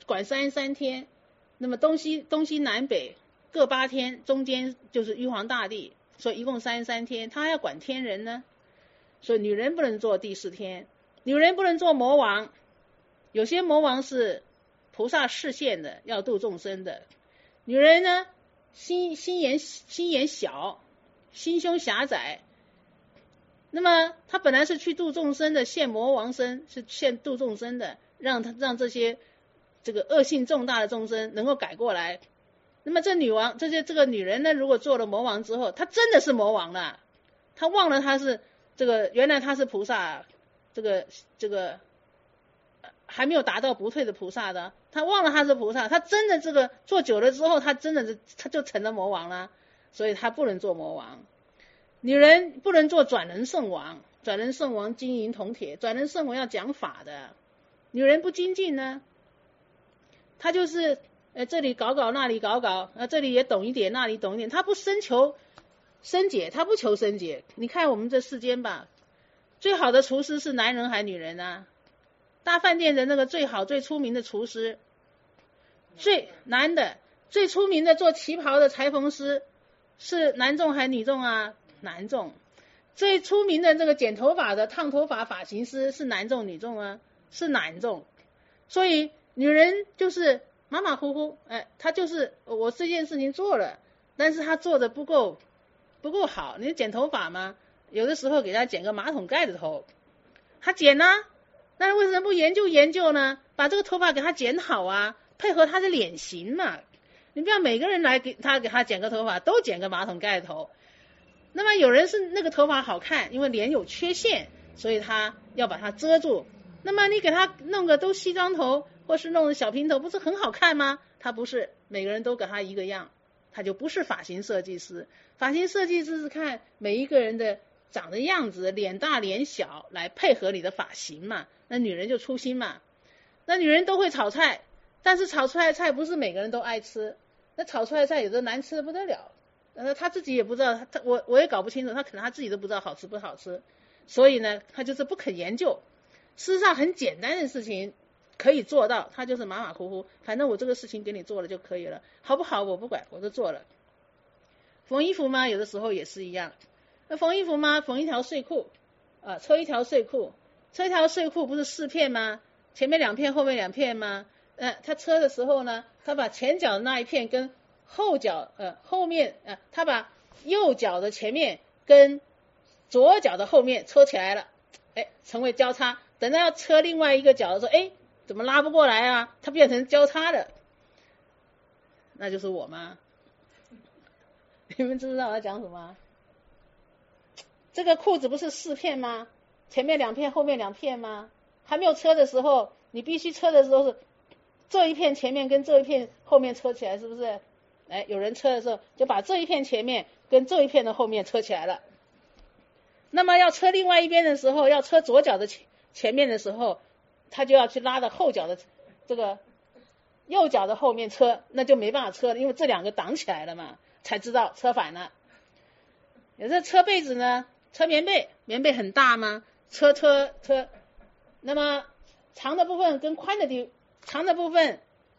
33天，那么东西南北各8天，中间就是玉皇大帝，所以一共33天，他还要管天人呢。所以女人不能做第四天，女人不能做魔王，有些魔王是菩萨示现的，要度众生的。女人呢，心眼小，心胸狭窄，那么她本来是去度众生的，现魔王身，是现度众生的，让这些这个恶性重大的众生能够改过来。那么这个女人呢，如果做了魔王之后，她真的是魔王了，她忘了她是原来她是菩萨，这个还没有达到不退的菩萨的，她忘了她是菩萨，她真的这个做久了之后，她就成了魔王了，所以她不能做魔王。女人不能做转轮圣王，转轮圣王金银铜铁，转轮圣王要讲法的，女人不精进呢，她就是这里搞那里搞，这里也懂一点那里懂一点，她不深求深解，她不求深解。你看我们这世间吧，最好的厨师是男人还女人啊？大饭店的那个最好最出名的厨师，最男的，最出名的做旗袍的裁缝师是男众还女众啊？男众。最出名的这个剪头发的烫头发发型师是男众女众啊？是男众。所以女人就是马马虎虎，她就是我这件事情做了，但是她做的不够好。你剪头发吗？有的时候给她剪个马桶盖的头，她剪啊，但是为什么不研究呢？把这个头发给她剪好啊，配合她的脸型嘛。你不要每个人来给她剪个头发都剪个马桶盖头。那么有人是那个头发好看，因为脸有缺陷，所以他要把它遮住。那么你给他弄个都西装头，或是弄个小平头，不是很好看吗？他不是每个人都给他一个样，他就不是发型设计师。发型设计师是看每一个人的长的样子，脸大脸小来配合你的发型嘛。那女人就粗心嘛。那女人都会炒菜，但是炒出来的菜不是每个人都爱吃，那炒出来的菜有的难吃的不得了。他自己也不知道，我也搞不清楚，他可能他自己都不知道好吃不好吃，所以呢，他就是不肯研究。事实上很简单的事情可以做到，他就是马马虎虎，反正我这个事情给你做了就可以了，好不好我不管，我都做了。缝衣服嘛，有的时候也是一样。那缝衣服嘛，缝一条睡裤车一条睡裤，车一条睡裤不是4片吗？前面2片，后面2片吗？他车的时候呢，他把前脚的那一片跟后脚后面他把右脚的前面跟左脚的后面车起来了，成为交叉。等到要车另外一个脚的时候，怎么拉不过来啊？它变成交叉的，那就是我吗？你们知不知道我在讲什么？这个裤子不是4片吗？前面2片，后面2片吗？还没有车的时候，你必须车的时候是这一片前面跟这一片后面车起来，是不是？有人车的时候就把这一片前面跟这一片的后面车起来了。那么要车另外一边的时候，要车左脚的前面的时候，他就要去拉到后脚的这个右脚的后面车，那就没办法车了，因为这2个挡起来了嘛，才知道车反了。有的车被子呢，车棉被很大吗？车，那么长的部分跟长的部分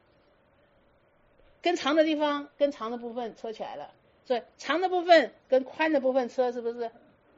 跟长的地方跟长的部分车起来了，所以长的部分跟宽的部分车，是不是？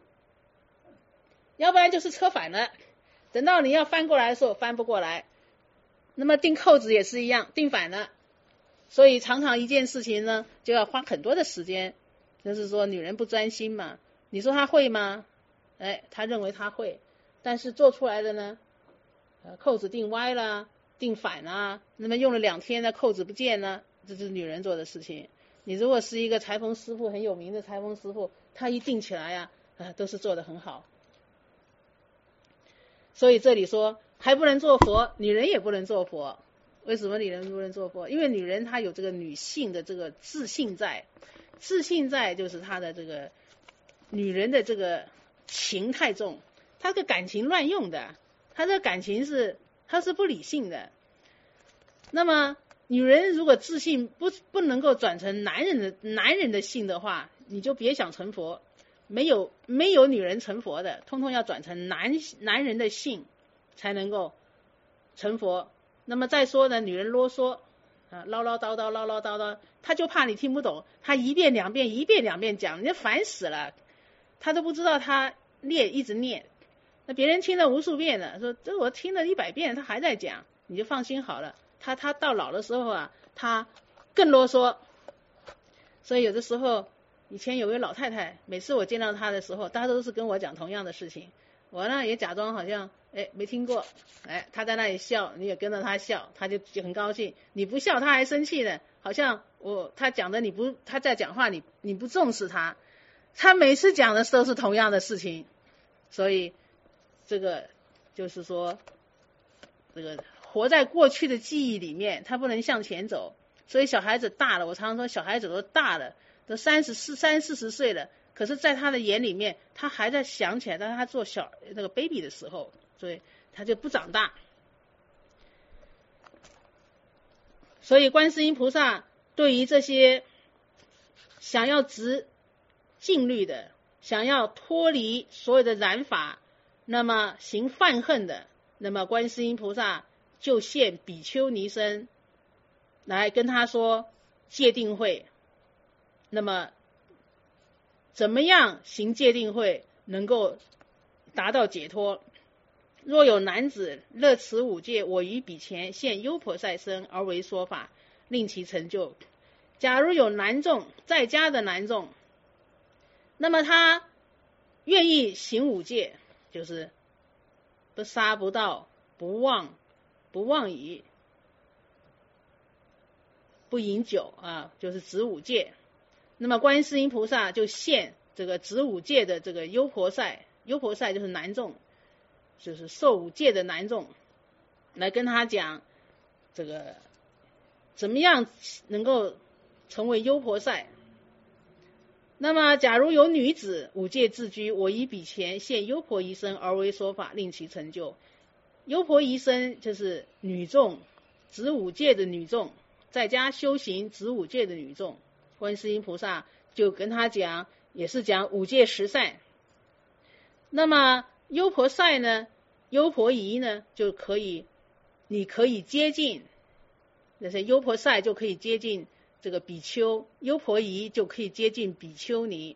要不然就是车反了，等到你要翻过来的时候翻不过来。那么钉扣子也是一样，钉反了，所以常常一件事情呢就要花很多的时间，就是说女人不专心嘛。你说她会吗？她认为她会，但是做出来的呢，扣子钉歪了，钉反了，那么用了2天呢，扣子不见了，这是女人做的事情。 你如果是一个裁缝师傅，很有名的裁缝师傅，他一定起来都是做得很好。所以这里说还不能做佛，女人也不能做佛。为什么女人不能做佛？因为女人她有这个女性的这个自信在，自信在就是她的这个女人的这个情太重，她的感情乱用的，她的感情她是不理性的。那么女人如果自信不能够转成男人的性的话，你就别想成佛。没有女人成佛的，通通要转成男人的性才能够成佛。那么再说呢，女人啰嗦唠唠叨叨，她就怕你听不懂，她一遍两遍讲，你就烦死了，她都不知道她一直念，那别人听了无数遍了，说这我听了100遍，她还在讲，你就放心好了。她到老的时候她更啰嗦。所以有的时候，以前有位老太太，每次我见到她的时候，大家都是跟我讲同样的事情，我呢也假装好像没听过，她在那里笑，你也跟着她笑，她就很高兴。你不笑，她还生气呢，好像她讲的她在讲话，你不重视她，她每次讲的都是同样的事情。所以这个就是说，这个活在过去的记忆里面，他不能向前走。所以小孩子大了，我常常说小孩子都大了，都30-40岁了，可是在他的眼里面，他还在想起来，但是他做那个 baby 的时候，所以他就不长大。所以观世音菩萨对于这些想要执禁律的，想要脱离所有的染法，那么行犯恨的，那么观世音菩萨就现比丘尼身来跟他说戒定慧。那么怎么样行戒定慧能够达到解脱？若有男子乐持五戒，我于彼前现优婆塞身而为说法，令其成就。假如有男众，在家的男众，那么他愿意行五戒，就是不杀不盗不妄语不饮酒就是执五戒。那么观世音菩萨就现这个执五戒的这个优婆塞，优婆塞就是男众，就是受五戒的男众，来跟他讲这个怎么样能够成为优婆塞。那么假如有女子五戒自居，我以彼前现优婆夷身而为说法，令其成就。优婆夷身就是女众，执五戒的女众，在家修行执五戒的女众，观世音菩萨就跟他讲，也是讲五戒十善。那么优婆塞呢，优婆夷呢，你可以接近，那些优婆塞就可以接近这个比丘，优婆夷就可以接近比丘尼。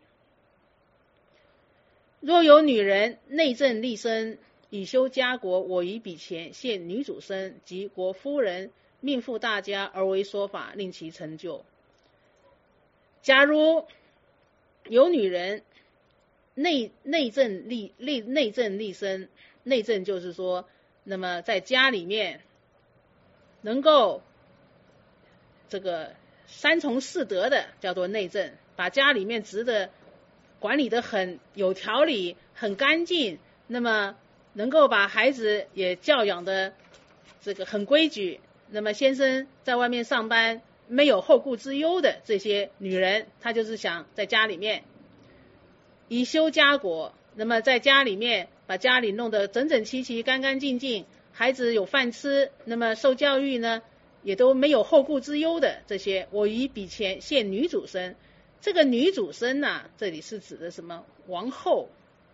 若有女人内证立身，以修家国，我于彼前现女主身及国夫人，命妇大家而为说法，令其成就。假如有女人内证立身，内证就是说，那么在家里面能够这个三从四德的，叫做内证，把家里面管理得很有条理，很干净，那么能够把孩子也教养的这个很规矩，那么先生在外面上班没有后顾之忧的这些女人，她就是想在家里面以修家国，那么在家里面把家里弄得整整齐齐干干净净，孩子有饭吃，那么受教育呢也都没有后顾之忧的这些，我于彼前现女主身。这个女主身呢，这里是指的什么？王后，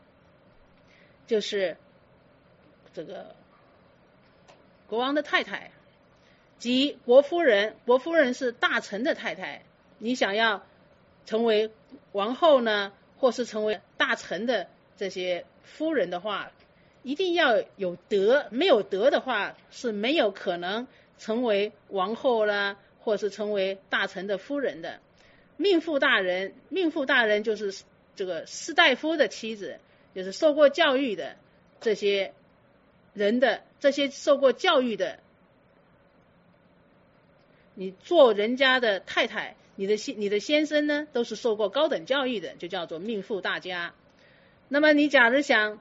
就是这个国王的太太，及国夫人。国夫人是大臣的太太，你想要成为王后呢，或是成为大臣的这些夫人的话，一定要有德，没有德的话是没有可能成为王后啦，或是成为大臣的夫人的。命妇大人就是这个士大夫的妻子，就是受过教育的这些人的，这些受过教育的，你做人家的太太， 你的先生呢都是受过高等教育的，就叫做命妇大家。那么你假如想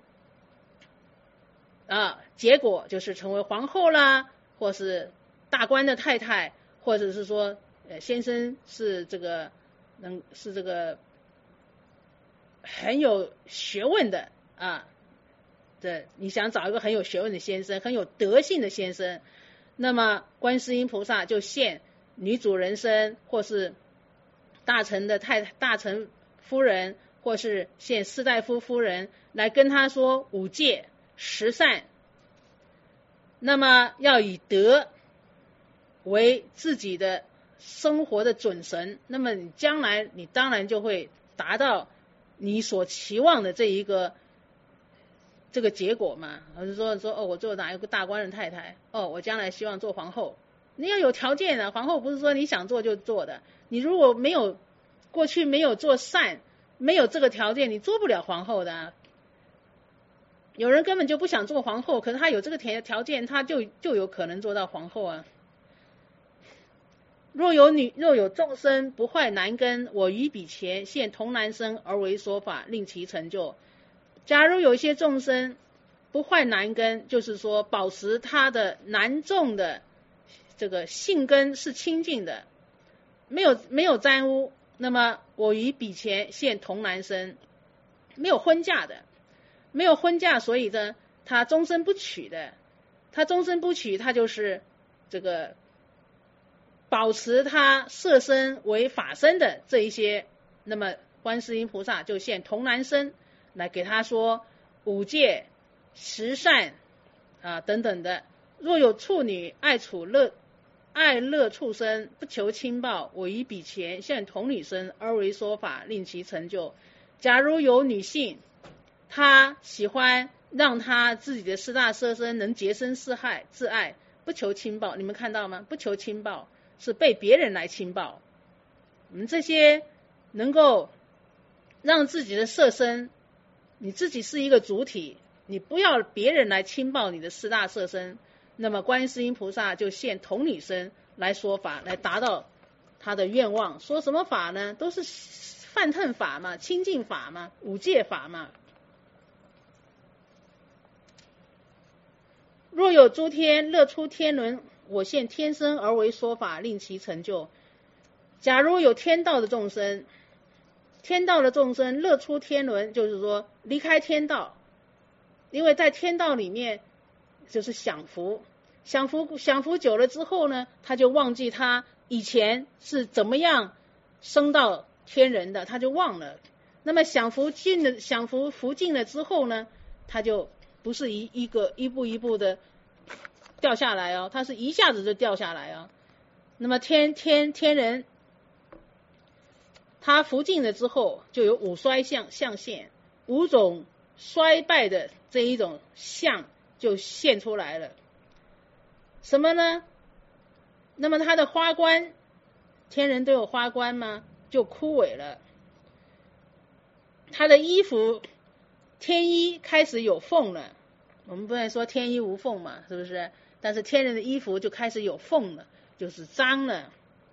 结果就是成为皇后啦，或是大官的太太，或者是说先生是这个很有学问的你想找一个很有学问的先生，很有德性的先生，那么观世音菩萨就现女主人身，或是大臣夫人，或是现士大夫夫人，来跟他说五戒十善，那么要以德为自己的生活的准绳，那么你将来你当然就会达到你所期望的这个结果嘛。我就说我做哪一个大官人太太，我将来希望做皇后，你要有条件的，皇后不是说你想做就做的，你如果过去没有做善，没有这个条件，你做不了皇后的有人根本就不想做皇后，可是他有这个条件，他就有可能做到皇后啊。若有众生不坏男根，我于彼前现童男身而为说法，令其成就。假如有一些众生不坏男根，就是说保持他的男众的这个性根是清净的，没有沾污，那么我于彼前现童男身，没有婚嫁，所以呢他终身不娶的，他就是这个保持他色身为法身的这一些，那么观世音菩萨就现童男身来给他说五戒十善等等的。若有处女爱乐畜生，不求亲报，我于彼前现童女身而为说法，令其成就。假如有女性她喜欢让她自己的四大色身能洁身自爱，不求亲报，你们看到吗？不求亲报是被别人来亲报。我们这些能够让自己的色身，你自己是一个主体，你不要别人来亲报你的四大色身，那么观世音菩萨就现童女身来说法，来达到他的愿望。说什么法呢？都是梵腾法嘛，清净法嘛，五戒法嘛。若有诸天乐出天轮，我现天身而为说法，令其成就。假如有天道的众生乐出天轮，就是说离开天道，因为在天道里面就是享福久了之后呢，他就忘记他以前是怎么样升到天人的，他就忘了。那么享福福尽了之后呢，他就不是一步一步的掉下来哦，他是一下子就掉下来哦。那么天人他福尽了之后，就有五衰相现，5种衰败的这一种相就现出来了。什么呢？那么他的花冠，天人都有花冠吗？就枯萎了。他的衣服，天衣开始有缝了。我们不能说天衣无缝嘛，是不是？但是天人的衣服就开始有缝了，就是脏了。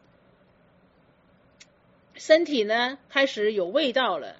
身体呢开始有味道了。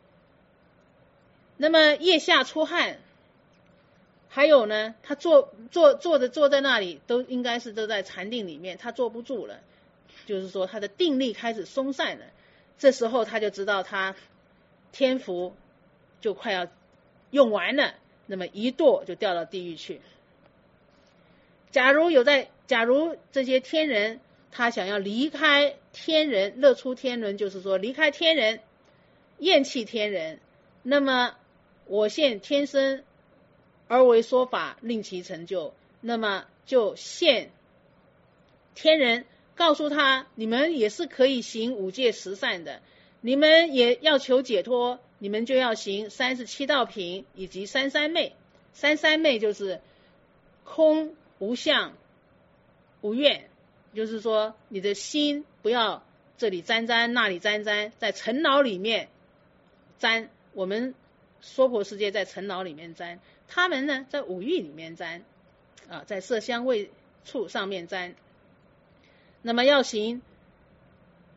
那么腋下出汗，还有呢，他坐在那里，都应该是都在禅定里面，他坐不住了，就是说他的定力开始松散了。这时候他就知道他天福就快要用完了，那么一堕就掉到地狱去。假如这些天人他想要离开天人，乐出天轮，就是说离开天人，厌弃天人，那么我现天身而为说法，令其成就。那么就现天人告诉他，你们也是可以行五戒十善的，你们也要求解脱，你们就要行37道品以及三三昧。三三昧就是空无相无愿，就是说你的心不要这里沾那里沾，在尘劳里面沾。我们娑婆世界在尘劳里面沾，他们呢在五欲里面沾在色香味触上面沾。那么要行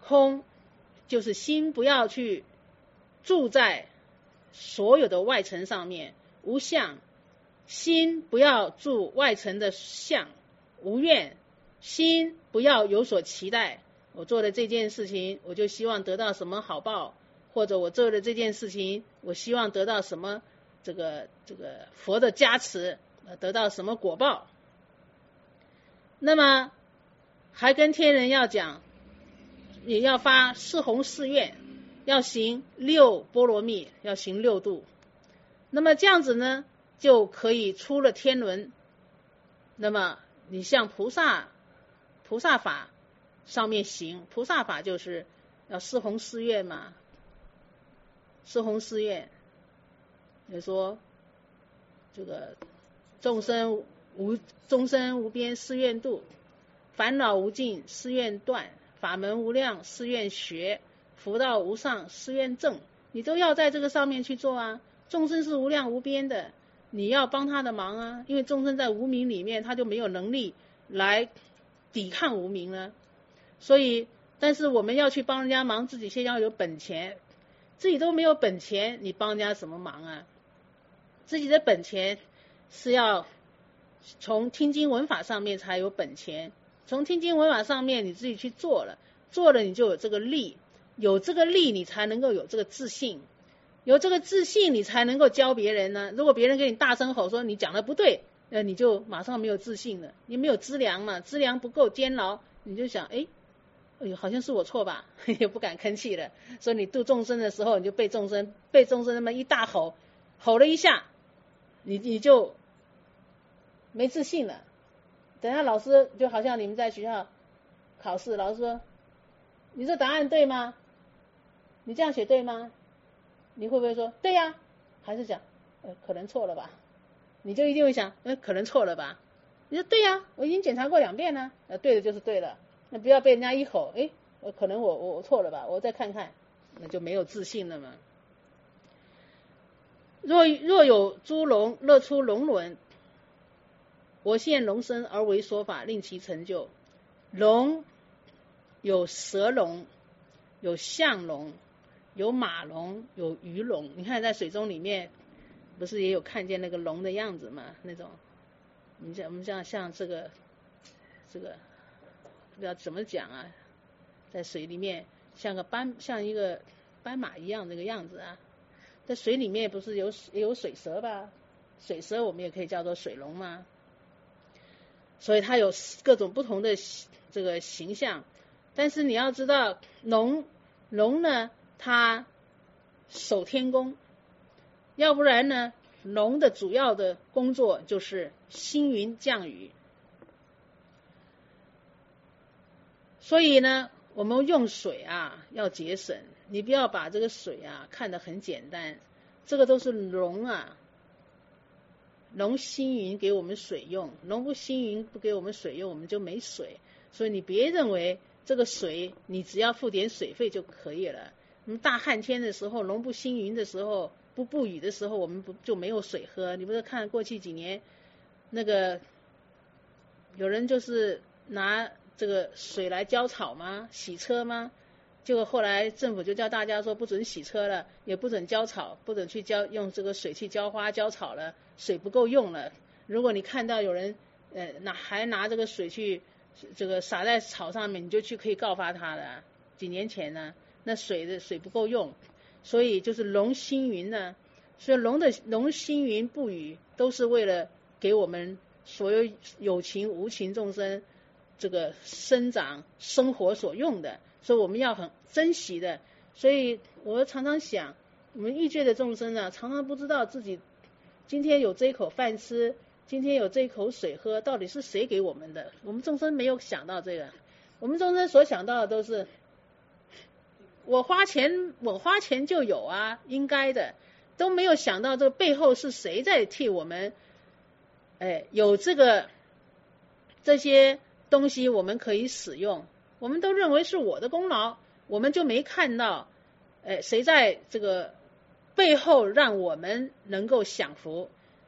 空就是心不要去住在所有的外层上面，无相，心不要住外层的相，无愿，心不要有所期待，我做了这件事情我就希望得到什么好报，或者我做了这件事情我希望得到什么这个佛的加持，得到什么果报。那么还跟天人要讲，也要发四弘誓愿，要行六波罗蜜，要行六度。那么这样子呢就可以出了天轮。那么你像菩萨法上面行，菩萨法就是要四弘誓愿嘛，四弘誓愿就说这个众生无边誓愿度，烦恼无尽誓愿断，法门无量誓愿学，福道无上誓愿证，你都要在这个上面去做啊。众生是无量无边的，你要帮他的忙啊，因为众生在无明里面他就没有能力来抵抗无明了。所以但是我们要去帮人家忙，自己先要有本钱，自己都没有本钱你帮人家什么忙啊？自己的本钱是要从听经闻法上面才有本钱，从听经闻法上面你自己去做了你就有这个力，有这个力你才能够有这个自信，有这个自信你才能够教别人呢。如果别人给你大声吼说你讲的不对，你就马上没有自信了，你没有资粮嘛，资粮不够坚牢，你就想哎呦好像是我错吧，也不敢吭气了。所以你度众生的时候，你就被众生那么一大吼了一下，你就没自信了。等下老师就好像你们在学校考试，老师说你这答案对吗？你这样写对吗？你会不会说对呀？还是想可能错了吧？你就一定会想可能错了吧？你说对呀，我已经检查过2遍了，对的就是对了。那不要被人家一吼可能我错了吧，我再看看，那就没有自信了嘛。若有诸龙乐出龙轮，我现龙身而为说法，令其成就。龙有蛇龙，有象龙，有马龙，有鱼龙。你看在水中里面不是也有看见那个龙的样子吗？那种我们像这个不知道怎么讲啊，在水里面像一个斑马一样那个样子啊。在水里面不是也有水蛇吧？水蛇我们也可以叫做水龙嘛。所以它有各种不同的这个形象。但是你要知道龙呢它守天宫，要不然呢龙的主要的工作就是星云降雨。所以呢我们用水啊要节省，你不要把这个水啊看得很简单，这个都是龙啊，龙星云给我们水用，龙不星云不给我们水用，我们就没水。所以你别认为这个水你只要付点水费就可以了。那么大旱天的时候，龙不星云的时候，不雨的时候，我们就没有水喝。你不是看过去几年那个有人就是拿这个水来浇草吗？洗车吗？结果后来政府就叫大家说不准洗车了，也不准浇草，不准去用这个水去浇花浇草了，水不够用了。如果你看到有人还拿这个水去这个洒在草上面，你就可以告发他了。几年前呢，那水不够用，所以就是龙星云呢，所以龙星云不雨都是为了给我们所有有情无情众生这个生长生活所用的，所以我们要很珍惜的。所以我常常想，我们欲界的众生啊，常常不知道自己今天有这一口饭吃，今天有这一口水喝，到底是谁给我们的？我们众生没有想到这个，我们众生所想到的都是我花钱就有啊，应该的，都没有想到这个背后是谁在替我们有这些东西我们可以使用，我们都认为是我的功劳，我们就没看到谁在这个背后让我们能够享福。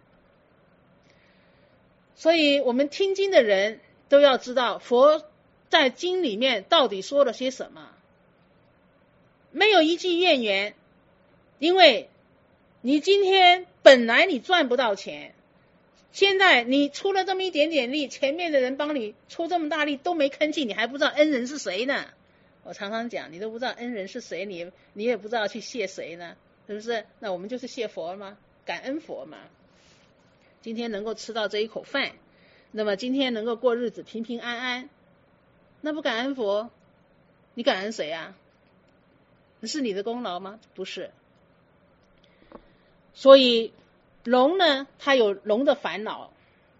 所以我们听经的人都要知道佛在经里面到底说了些什么， 没有一句怨言，因为你今天本来你赚不到钱，现在你出了这么一点点力，前面的人帮你出这么大力都没吭气，你还不知道恩人是谁呢？我常常讲，你都不知道恩人是谁，你也不知道去谢谁呢，是不是？那我们就是谢佛嘛，感恩佛嘛。今天能够吃到这一口饭，那么今天能够过日子平平安安，那不感恩佛，你感恩谁啊？是你的功劳吗？不是。所以龙呢，它有龙的烦恼。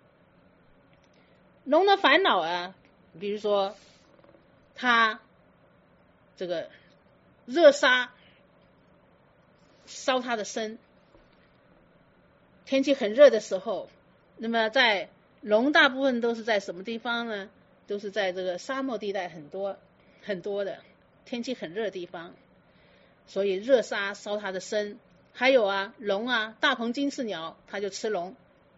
龙的烦恼啊，比如说它这个热沙烧它的身，天气很热的时候，那么在龙大部分都是在什么地方呢？都是在这个沙漠地带很多的天气很热的地方，所以热沙烧它的身。还有啊，龙啊，大鹏金翅鸟，它就吃龙。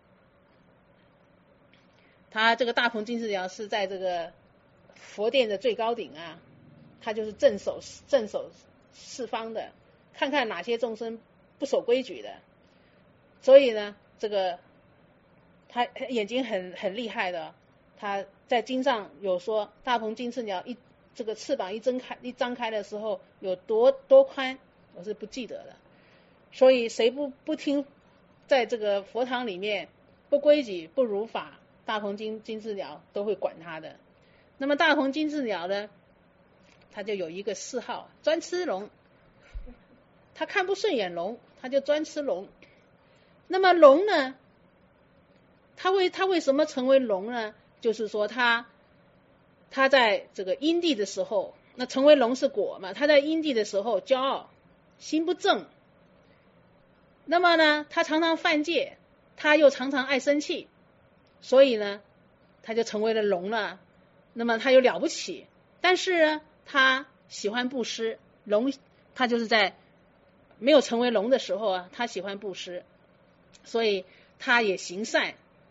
它这个大鹏金翅鸟是在这个佛殿的最高顶啊，它就是镇守四方的，看看哪些众生不守规矩的。所以呢，这个它眼睛很厉害的，它在经上有说，大鹏金翅鸟这个翅膀一张开的时候有多宽，我是不记得了。所以谁不听，在这个佛堂里面不规矩不如法，大鹏金翅鸟都会管他的。那么大鹏金翅鸟呢，它就有一个嗜好，专吃龙。他看不顺眼龙，他就专吃龙。那么龙呢，他为什么成为龙呢？就是说他在这个阴地的时候，那成为龙是果嘛，他在阴地的时候骄傲，心不正。那么呢，他常常犯戒，他又常常爱生气，所以呢，他就成为了龙了。那么他又了不起，但是呢，他喜欢布施。龙他就是在没有成为龙的时候啊，他喜欢布施，所以他也行善。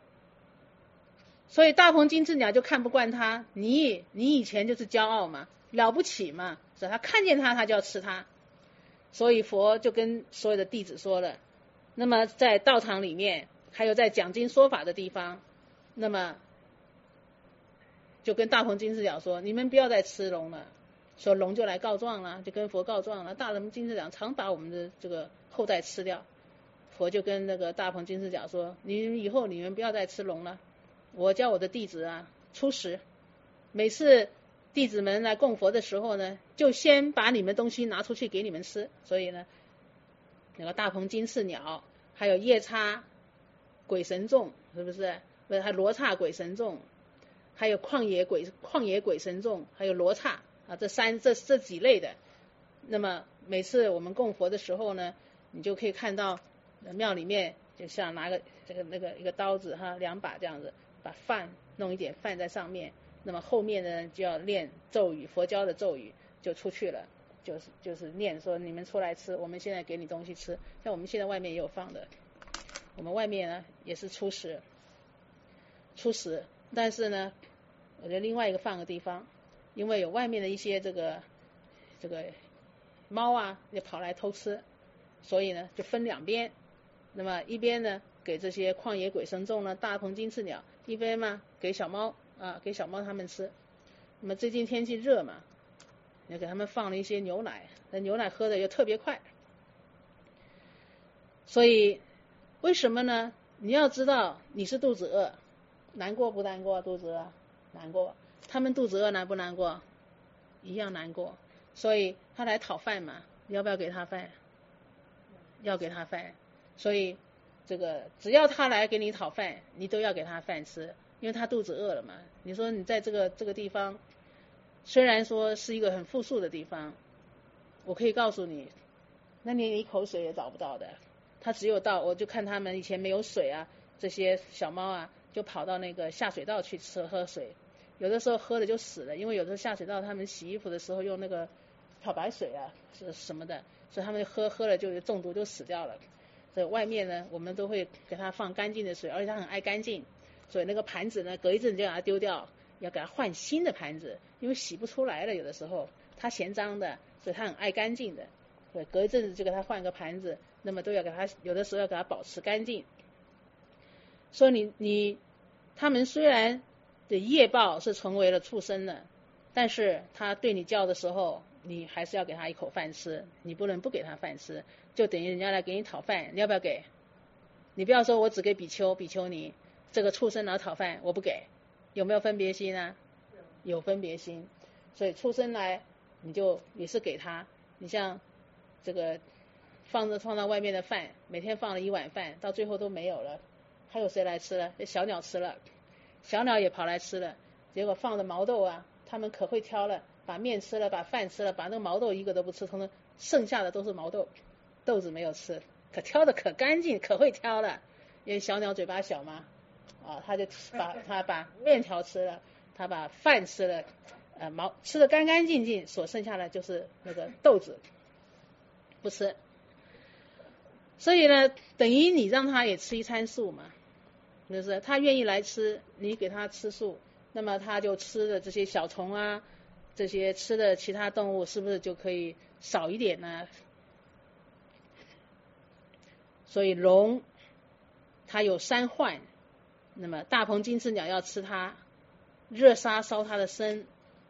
所以大鹏金翅鸟就看不惯他，你以前就是骄傲嘛，了不起嘛，所以他看见他就要吃他。所以佛就跟所有的弟子说了，那么在道场里面，还有在讲经说法的地方，那么就跟大鹏金翅鸟说，你们不要再吃龙了。说龙就来告状了，就跟佛告状了，大鹏金翅鸟常把我们的这个后代吃掉。佛就跟那个大鹏金翅鸟说，以后你们不要再吃龙了，我教我的弟子啊初食，每次弟子们来供佛的时候呢，就先把你们东西拿出去给你们吃。所以呢，那个大鹏金翅鸟，还有夜叉鬼神众，是不是？不是，还罗刹鬼神众，还有旷野鬼神众，还有罗刹啊，这几类的。那么每次我们供佛的时候呢，你就可以看到庙里面就像拿个一个刀子哈，2把这样子，把饭弄一点饭在上面。那么后面呢就要念咒语，佛教的咒语就出去了，就是念说你们出来吃，我们现在给你东西吃。像我们现在外面也有放的，我们外面呢也是初食，但是呢，我觉得另外一个放的地方，因为有外面的一些这个猫啊也跑来偷吃，所以呢就分2边。那么一边呢给这些旷野鬼神众呢，大鹏金翅鸟，一边嘛给小猫他们吃。那么最近天气热嘛，也给他们放了一些牛奶，那牛奶喝的又特别快。所以为什么呢？你要知道你是肚子饿，难过不难过？肚子饿难过，他们肚子饿难不难过？一样难过。所以他来讨饭嘛，你要不要给他饭？要给他饭。所以这个只要他来给你讨饭，你都要给他饭吃，因为他肚子饿了嘛。你说你在这个地方，虽然说是一个很富庶的地方，我可以告诉你，那连一口水也找不到的。他只有我就看他们以前没有水啊，这些小猫啊就跑到那个下水道去喝水，有的时候喝了就死了，因为有的时候下水道他们洗衣服的时候用那个漂白水啊是什么的，所以他们喝了就中毒就死掉了。所以外面呢，我们都会给它放干净的水，而且它很爱干净，所以那个盘子呢，隔一阵就给它丢掉，要给它换新的盘子，因为洗不出来了，有的时候它嫌脏的， 所以他很爱干净的，对，隔一阵子就给他换个盘子，那么都要给他，有的时候要给他保持干净。说他们虽然的业报是成为了畜生了，但是他对你叫的时候，你还是要给他一口饭吃，你不能不给他饭吃，就等于人家来给你讨饭，你要不要给？你不要说我只给比丘尼，这个畜生来讨饭我不给，有没有分别心啊？有分别心，所以畜生来你就也是给他。你像这个放到外面的饭，每天放了一碗饭，到最后都没有了，还有谁来吃了？小鸟吃了，小鸟也跑来吃了，结果放的毛豆啊，他们可会挑了，把面吃了，把饭吃了，把那个毛豆一个都不吃，通通剩下的都是毛豆，豆子没有吃，可挑的可干净，可会挑了，因为小鸟嘴巴小嘛，他就把面条吃了，他把饭吃了，吃的干干净净，所剩下的就是那个豆子不吃。所以呢，等于你让他也吃一餐素嘛，就是他愿意来吃，你给他吃素，那么他就吃的这些小虫啊，这些吃的其他动物是不是就可以少一点呢？所以龙它有3患，那么大鹏金翅鸟要吃它，热沙烧它的身。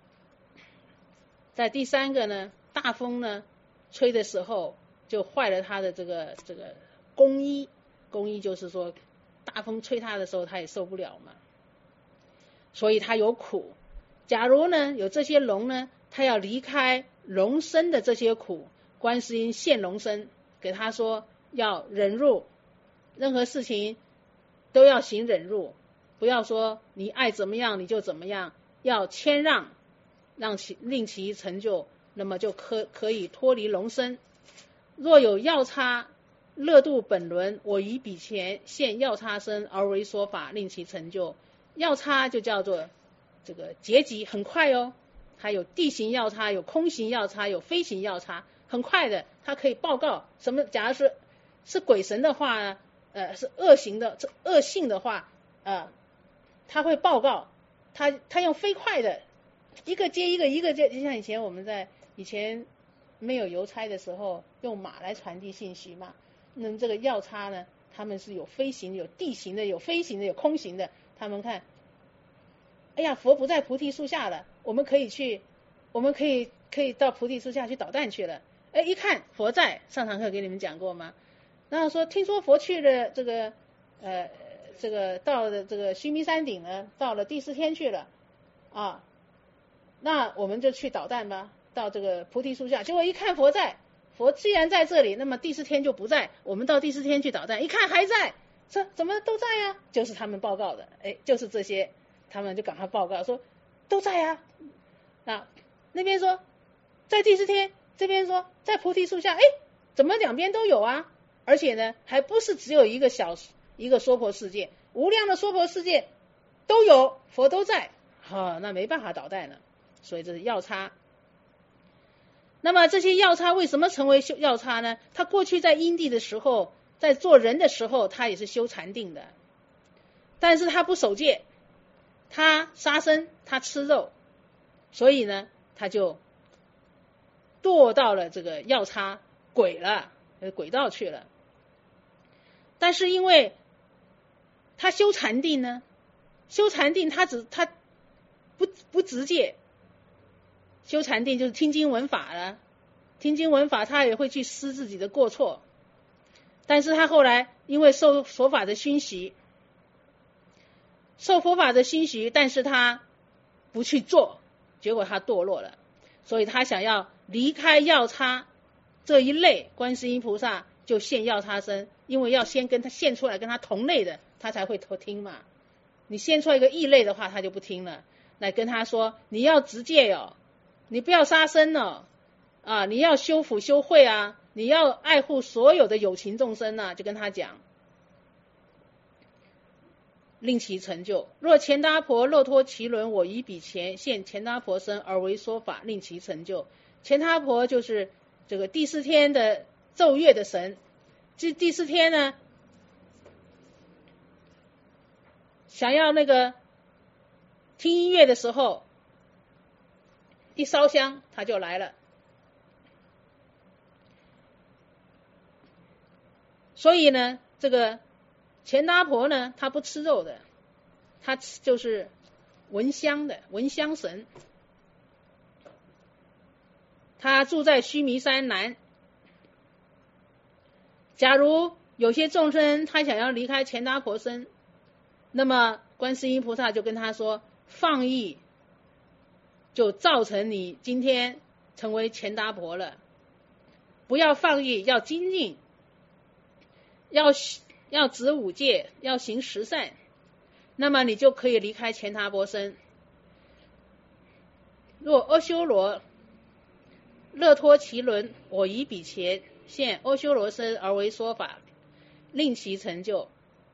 在第3个呢，大风呢吹的时候就坏了它的这个弓衣，弓衣就是说大风吹它的时候它也受不了嘛，所以它有苦。假如呢有这些龙呢，它要离开龙身的这些苦，观世音现龙身给他说要忍辱，任何事情都要行忍辱，不要说你爱怎么样你就怎么样，要谦让，令其成就，那么就可以脱离龙身。若有药叉乐度本轮，我于彼前现药叉身而为说法，令其成就。药叉就叫做这个结集，很快哦，它有地形药叉，有空行药叉，有飞行药叉，很快的，它可以报告什么。假如是鬼神的话呢，是恶性的话，他会报告，他用飞快的，一个接一个，一个接，就像以前没有邮差的时候，用马来传递信息嘛。那么这个药叉呢，他们是有飞行、有地形的、有飞行的、有空行的。他们看，哎呀，佛不在菩提树下了，我们可以到菩提树下去捣蛋去了。一看佛在，上堂课给你们讲过吗？然后说听说佛去了这个到了这个须弥山顶呢，到了第4天去了啊，那我们就去捣蛋吧，到这个菩提树下。结果一看佛在，佛既然在这里，那么第4天就不在，我们到第4天去捣蛋，一看还在，这怎么都在呀？就是他们报告的，就是这些，他们就赶快报告说都在呀。那边说在第4天，这边说在菩提树下，怎么两边都有啊？而且呢，还不是只有一个娑婆世界，无量的娑婆世界都有，佛都在，那没办法捣蛋了。所以这是药叉。那么这些药叉为什么成为药叉呢？他过去在因地的时候，在做人的时候，他也是修禅定的，但是他不守戒，他杀生，他吃肉，所以呢，他就堕到了这个药叉鬼道去了。但是因为他修禅定呢，修禅定他不直戒，修禅定就是听经闻法了，听经闻法他也会去思自己的过错，但是他后来因为受佛法的熏习，但是他不去做，结果他堕落了，所以他想要离开药叉这一类，观世音菩萨就现药叉身，因为要先跟他现出来跟他同类的，他才会听嘛。你现出来一个异类的话，他就不听了。来跟他说，你要直戒哦，你不要杀生哦，你要修福修慧啊，你要爱护所有的有情众生啊，就跟他讲，令其成就。若钱达婆肉脱其轮，我于彼前现钱达婆身而为说法，令其成就。钱达婆就是这个第4天的奏乐的神，这第4天呢，想要那个听音乐的时候，一烧香他就来了， 所以呢，这个钱达婆呢，他不吃肉的，他就是闻香的，闻香神。他住在须弥山南。假如有些众生他想要离开钱达婆身，那么观世音菩萨就跟他说，放逸就造成你今天成为钱达婆了，不要放逸，要精进，要执五戒，要行十善，那么你就可以离开钱达婆身。若阿修罗乐脱其轮，我以彼前现阿修罗身而为说法，令其成就。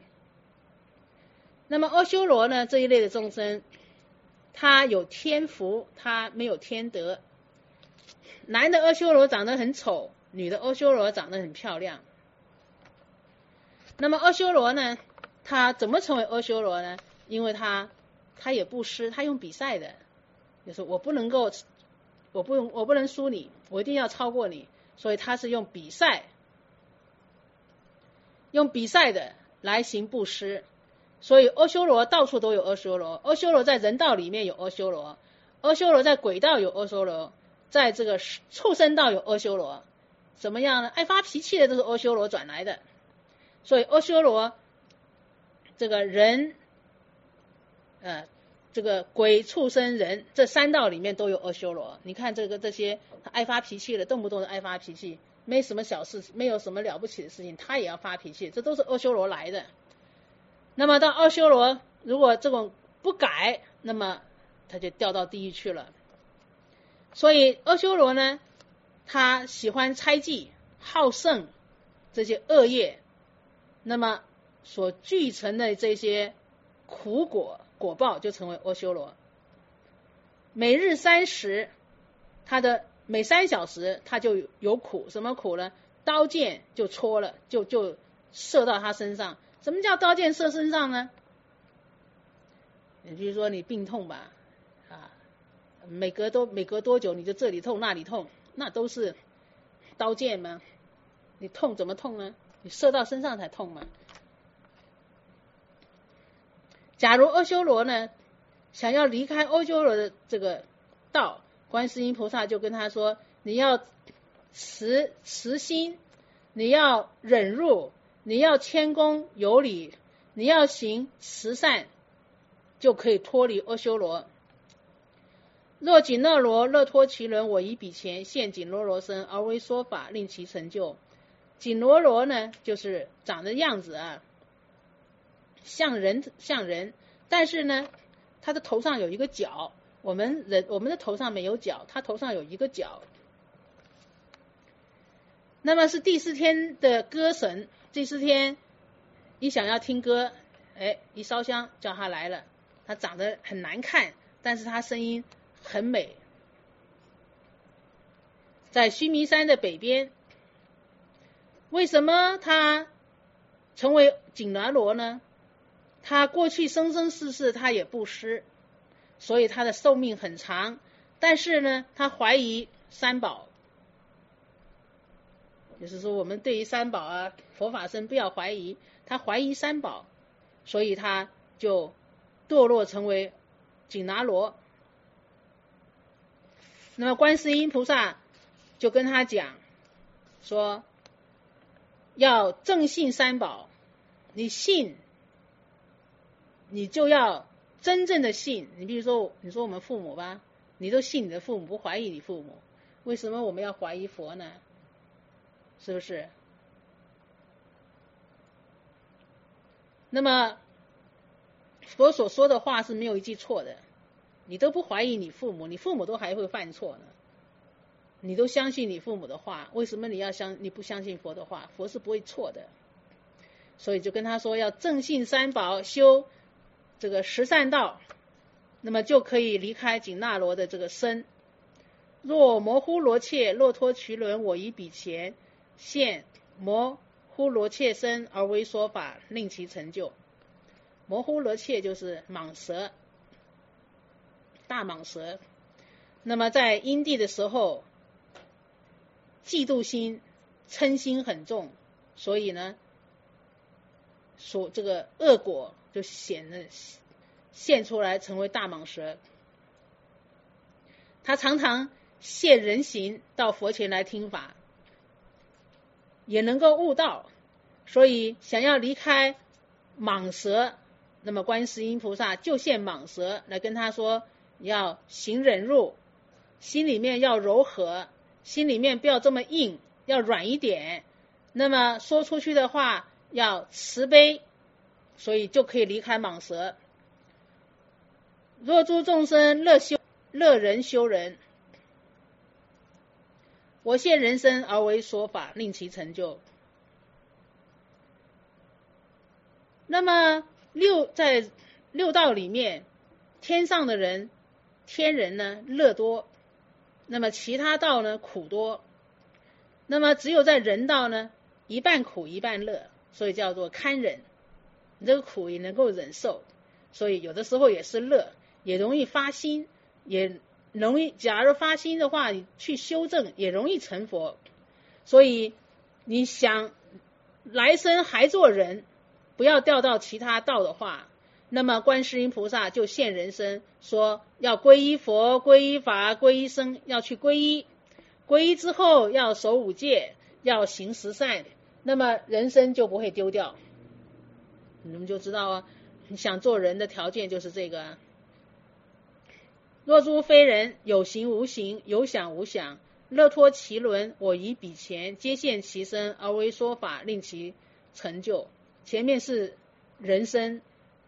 那么阿修罗呢，这一类的众生，他有天福，他没有天德。男的阿修罗长得很丑，女的阿修罗长得很漂亮。那么阿修罗呢，他怎么成为阿修罗呢？因为他也布施，他用比赛的，就是我不能输你，我一定要超过你，所以他是用比赛的来行布施。所以阿修罗到处都有阿修罗，阿修罗在人道里面有阿修罗，阿修罗在鬼道有阿修罗，在这个畜生道有阿修罗。怎么样呢？爱发脾气的都是阿修罗转来的。所以阿修罗这个人这个鬼畜生人这三道里面都有阿修罗。你看这些他爱发脾气的，动不动就爱发脾气，没什么小事，没有什么了不起的事情他也要发脾气，这都是阿修罗来的。那么到阿修罗如果这种不改，那么他就掉到地狱去了。所以阿修罗呢，他喜欢猜忌、好胜这些恶业，那么所聚成的这些苦果报就成为阿修罗。每日30，他的每3小时他就有苦，什么苦呢？刀剑就戳了，就射到他身上。什么叫刀剑射身上呢？你比如说你病痛吧，每隔多久你就这里痛那里痛，那都是刀剑吗？你痛怎么痛呢？你射到身上才痛吗？假如阿修罗呢，想要离开阿修罗的这个道，观世音菩萨就跟他说，你要慈心，你要忍辱，你要谦恭有礼，你要行慈善，就可以脱离阿修罗。若紧那罗乐脱其轮，我以彼前现紧罗罗身而为说法，令其成就。紧罗罗呢，就是长的样子像人，但是呢，他的头上有一个角，我们的头上没有角，他头上有一个角。那么是第4天的歌神，第4天一想要听歌，一烧香叫他来了。他长得很难看，但是他声音很美。在须弥山的北边。为什么他成为紧那罗呢？他过去生生世世他也布施，所以他的寿命很长。但是呢，他怀疑三宝，就是说我们对于三宝佛法僧不要怀疑，他怀疑三宝，所以他就堕落成为紧那罗。那么观世音菩萨就跟他讲说，要正信三宝，你信，你就要真正的信。你比如说，你说我们父母吧，你都信你的父母，不怀疑你父母，为什么我们要怀疑佛呢？是不是？那么佛所说的话是没有一句错的，你都不怀疑你父母，你父母都还会犯错呢，你都相信你父母的话，为什么你不相信佛的话？佛是不会错的。所以就跟他说要正信三宝，修这个十善道，那么就可以离开紧那罗的这个身。若摩呼罗切洛托瞿轮，我以彼前现摩呼罗切身而为说法，令其成就。摩呼罗切就是蟒蛇，大蟒蛇。那么在因地的时候，嫉妒心、嗔心很重，所以呢所这个恶果就现出来，成为大蟒蛇。他常常现人形到佛前来听法，也能够悟道，所以想要离开蟒蛇，那么观世音菩萨就现蟒蛇来跟他说，要行忍辱，心里面要柔和，心里面不要这么硬，要软一点，那么说出去的话要慈悲，所以就可以离开蟒蛇。若诸众生乐人修人，我现人身而为说法，令其成就。那么在六道里面，天上的人天人呢乐多，那么其他道呢苦多，那么只有在人道呢一半苦一半乐，所以叫做堪忍。你这个苦也能够忍受，所以有的时候也是乐，也容易发心，也容易，假如发心的话，你去修正也容易成佛。所以你想来生还做人，不要掉到其他道的话，那么观世音菩萨就现人身，说要皈依佛、皈依法、皈依僧，要去皈依。皈依之后要守五戒，要行十善，那么人生就不会丢掉。你们就知道啊，你想做人的条件就是这个啊。若诸非人，有形无形，有想无想，乐脱其轮，我于彼前，皆现其身而为说法，令其成就。前面是人身，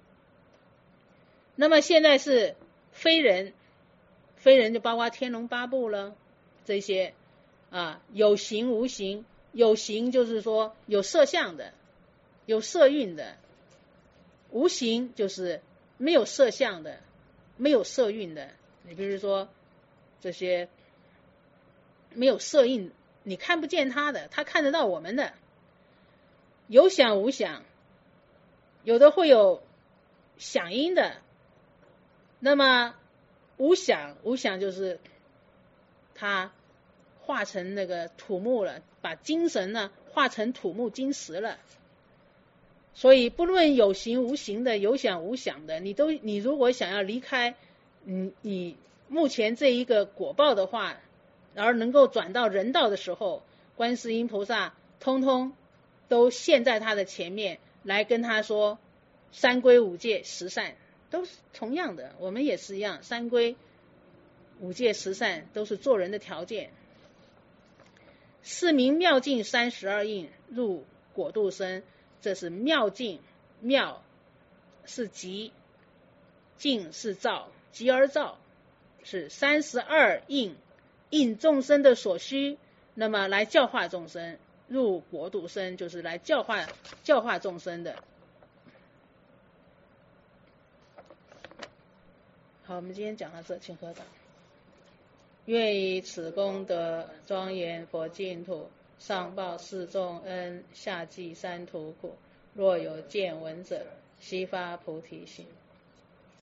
那么现在是非人，非人就包括天龙八部了，这些啊，有形无形，有形就是说有色相的，有色蕴的，无形就是没有色相的，没有色蕴的。你比如说这些没有色蕴，你看不见他的，他看得到我们的。有想无想，有的会有响应的，那么无想，无想就是他化成那个土木了，把精神呢化成土木金石了。所以不论有形无形的，有想无想的，你如果想要离开你目前这一个果报的话，而能够转到人道的时候，观世音菩萨通通都现在他的前面来跟他说，三皈五戒十善都是同样的，我们也是一样，三皈五戒十善都是做人的条件。是名妙境32应，入果度生。这是妙境，妙是极，境是照，极而照，是32应众生的所需，那么来教化众生。入果度生就是来教化众生的。好，我们今天讲到这，请合掌。愿以此功德庄严佛净土，上报四重恩，下济三途苦。若有见闻者，悉发菩提心。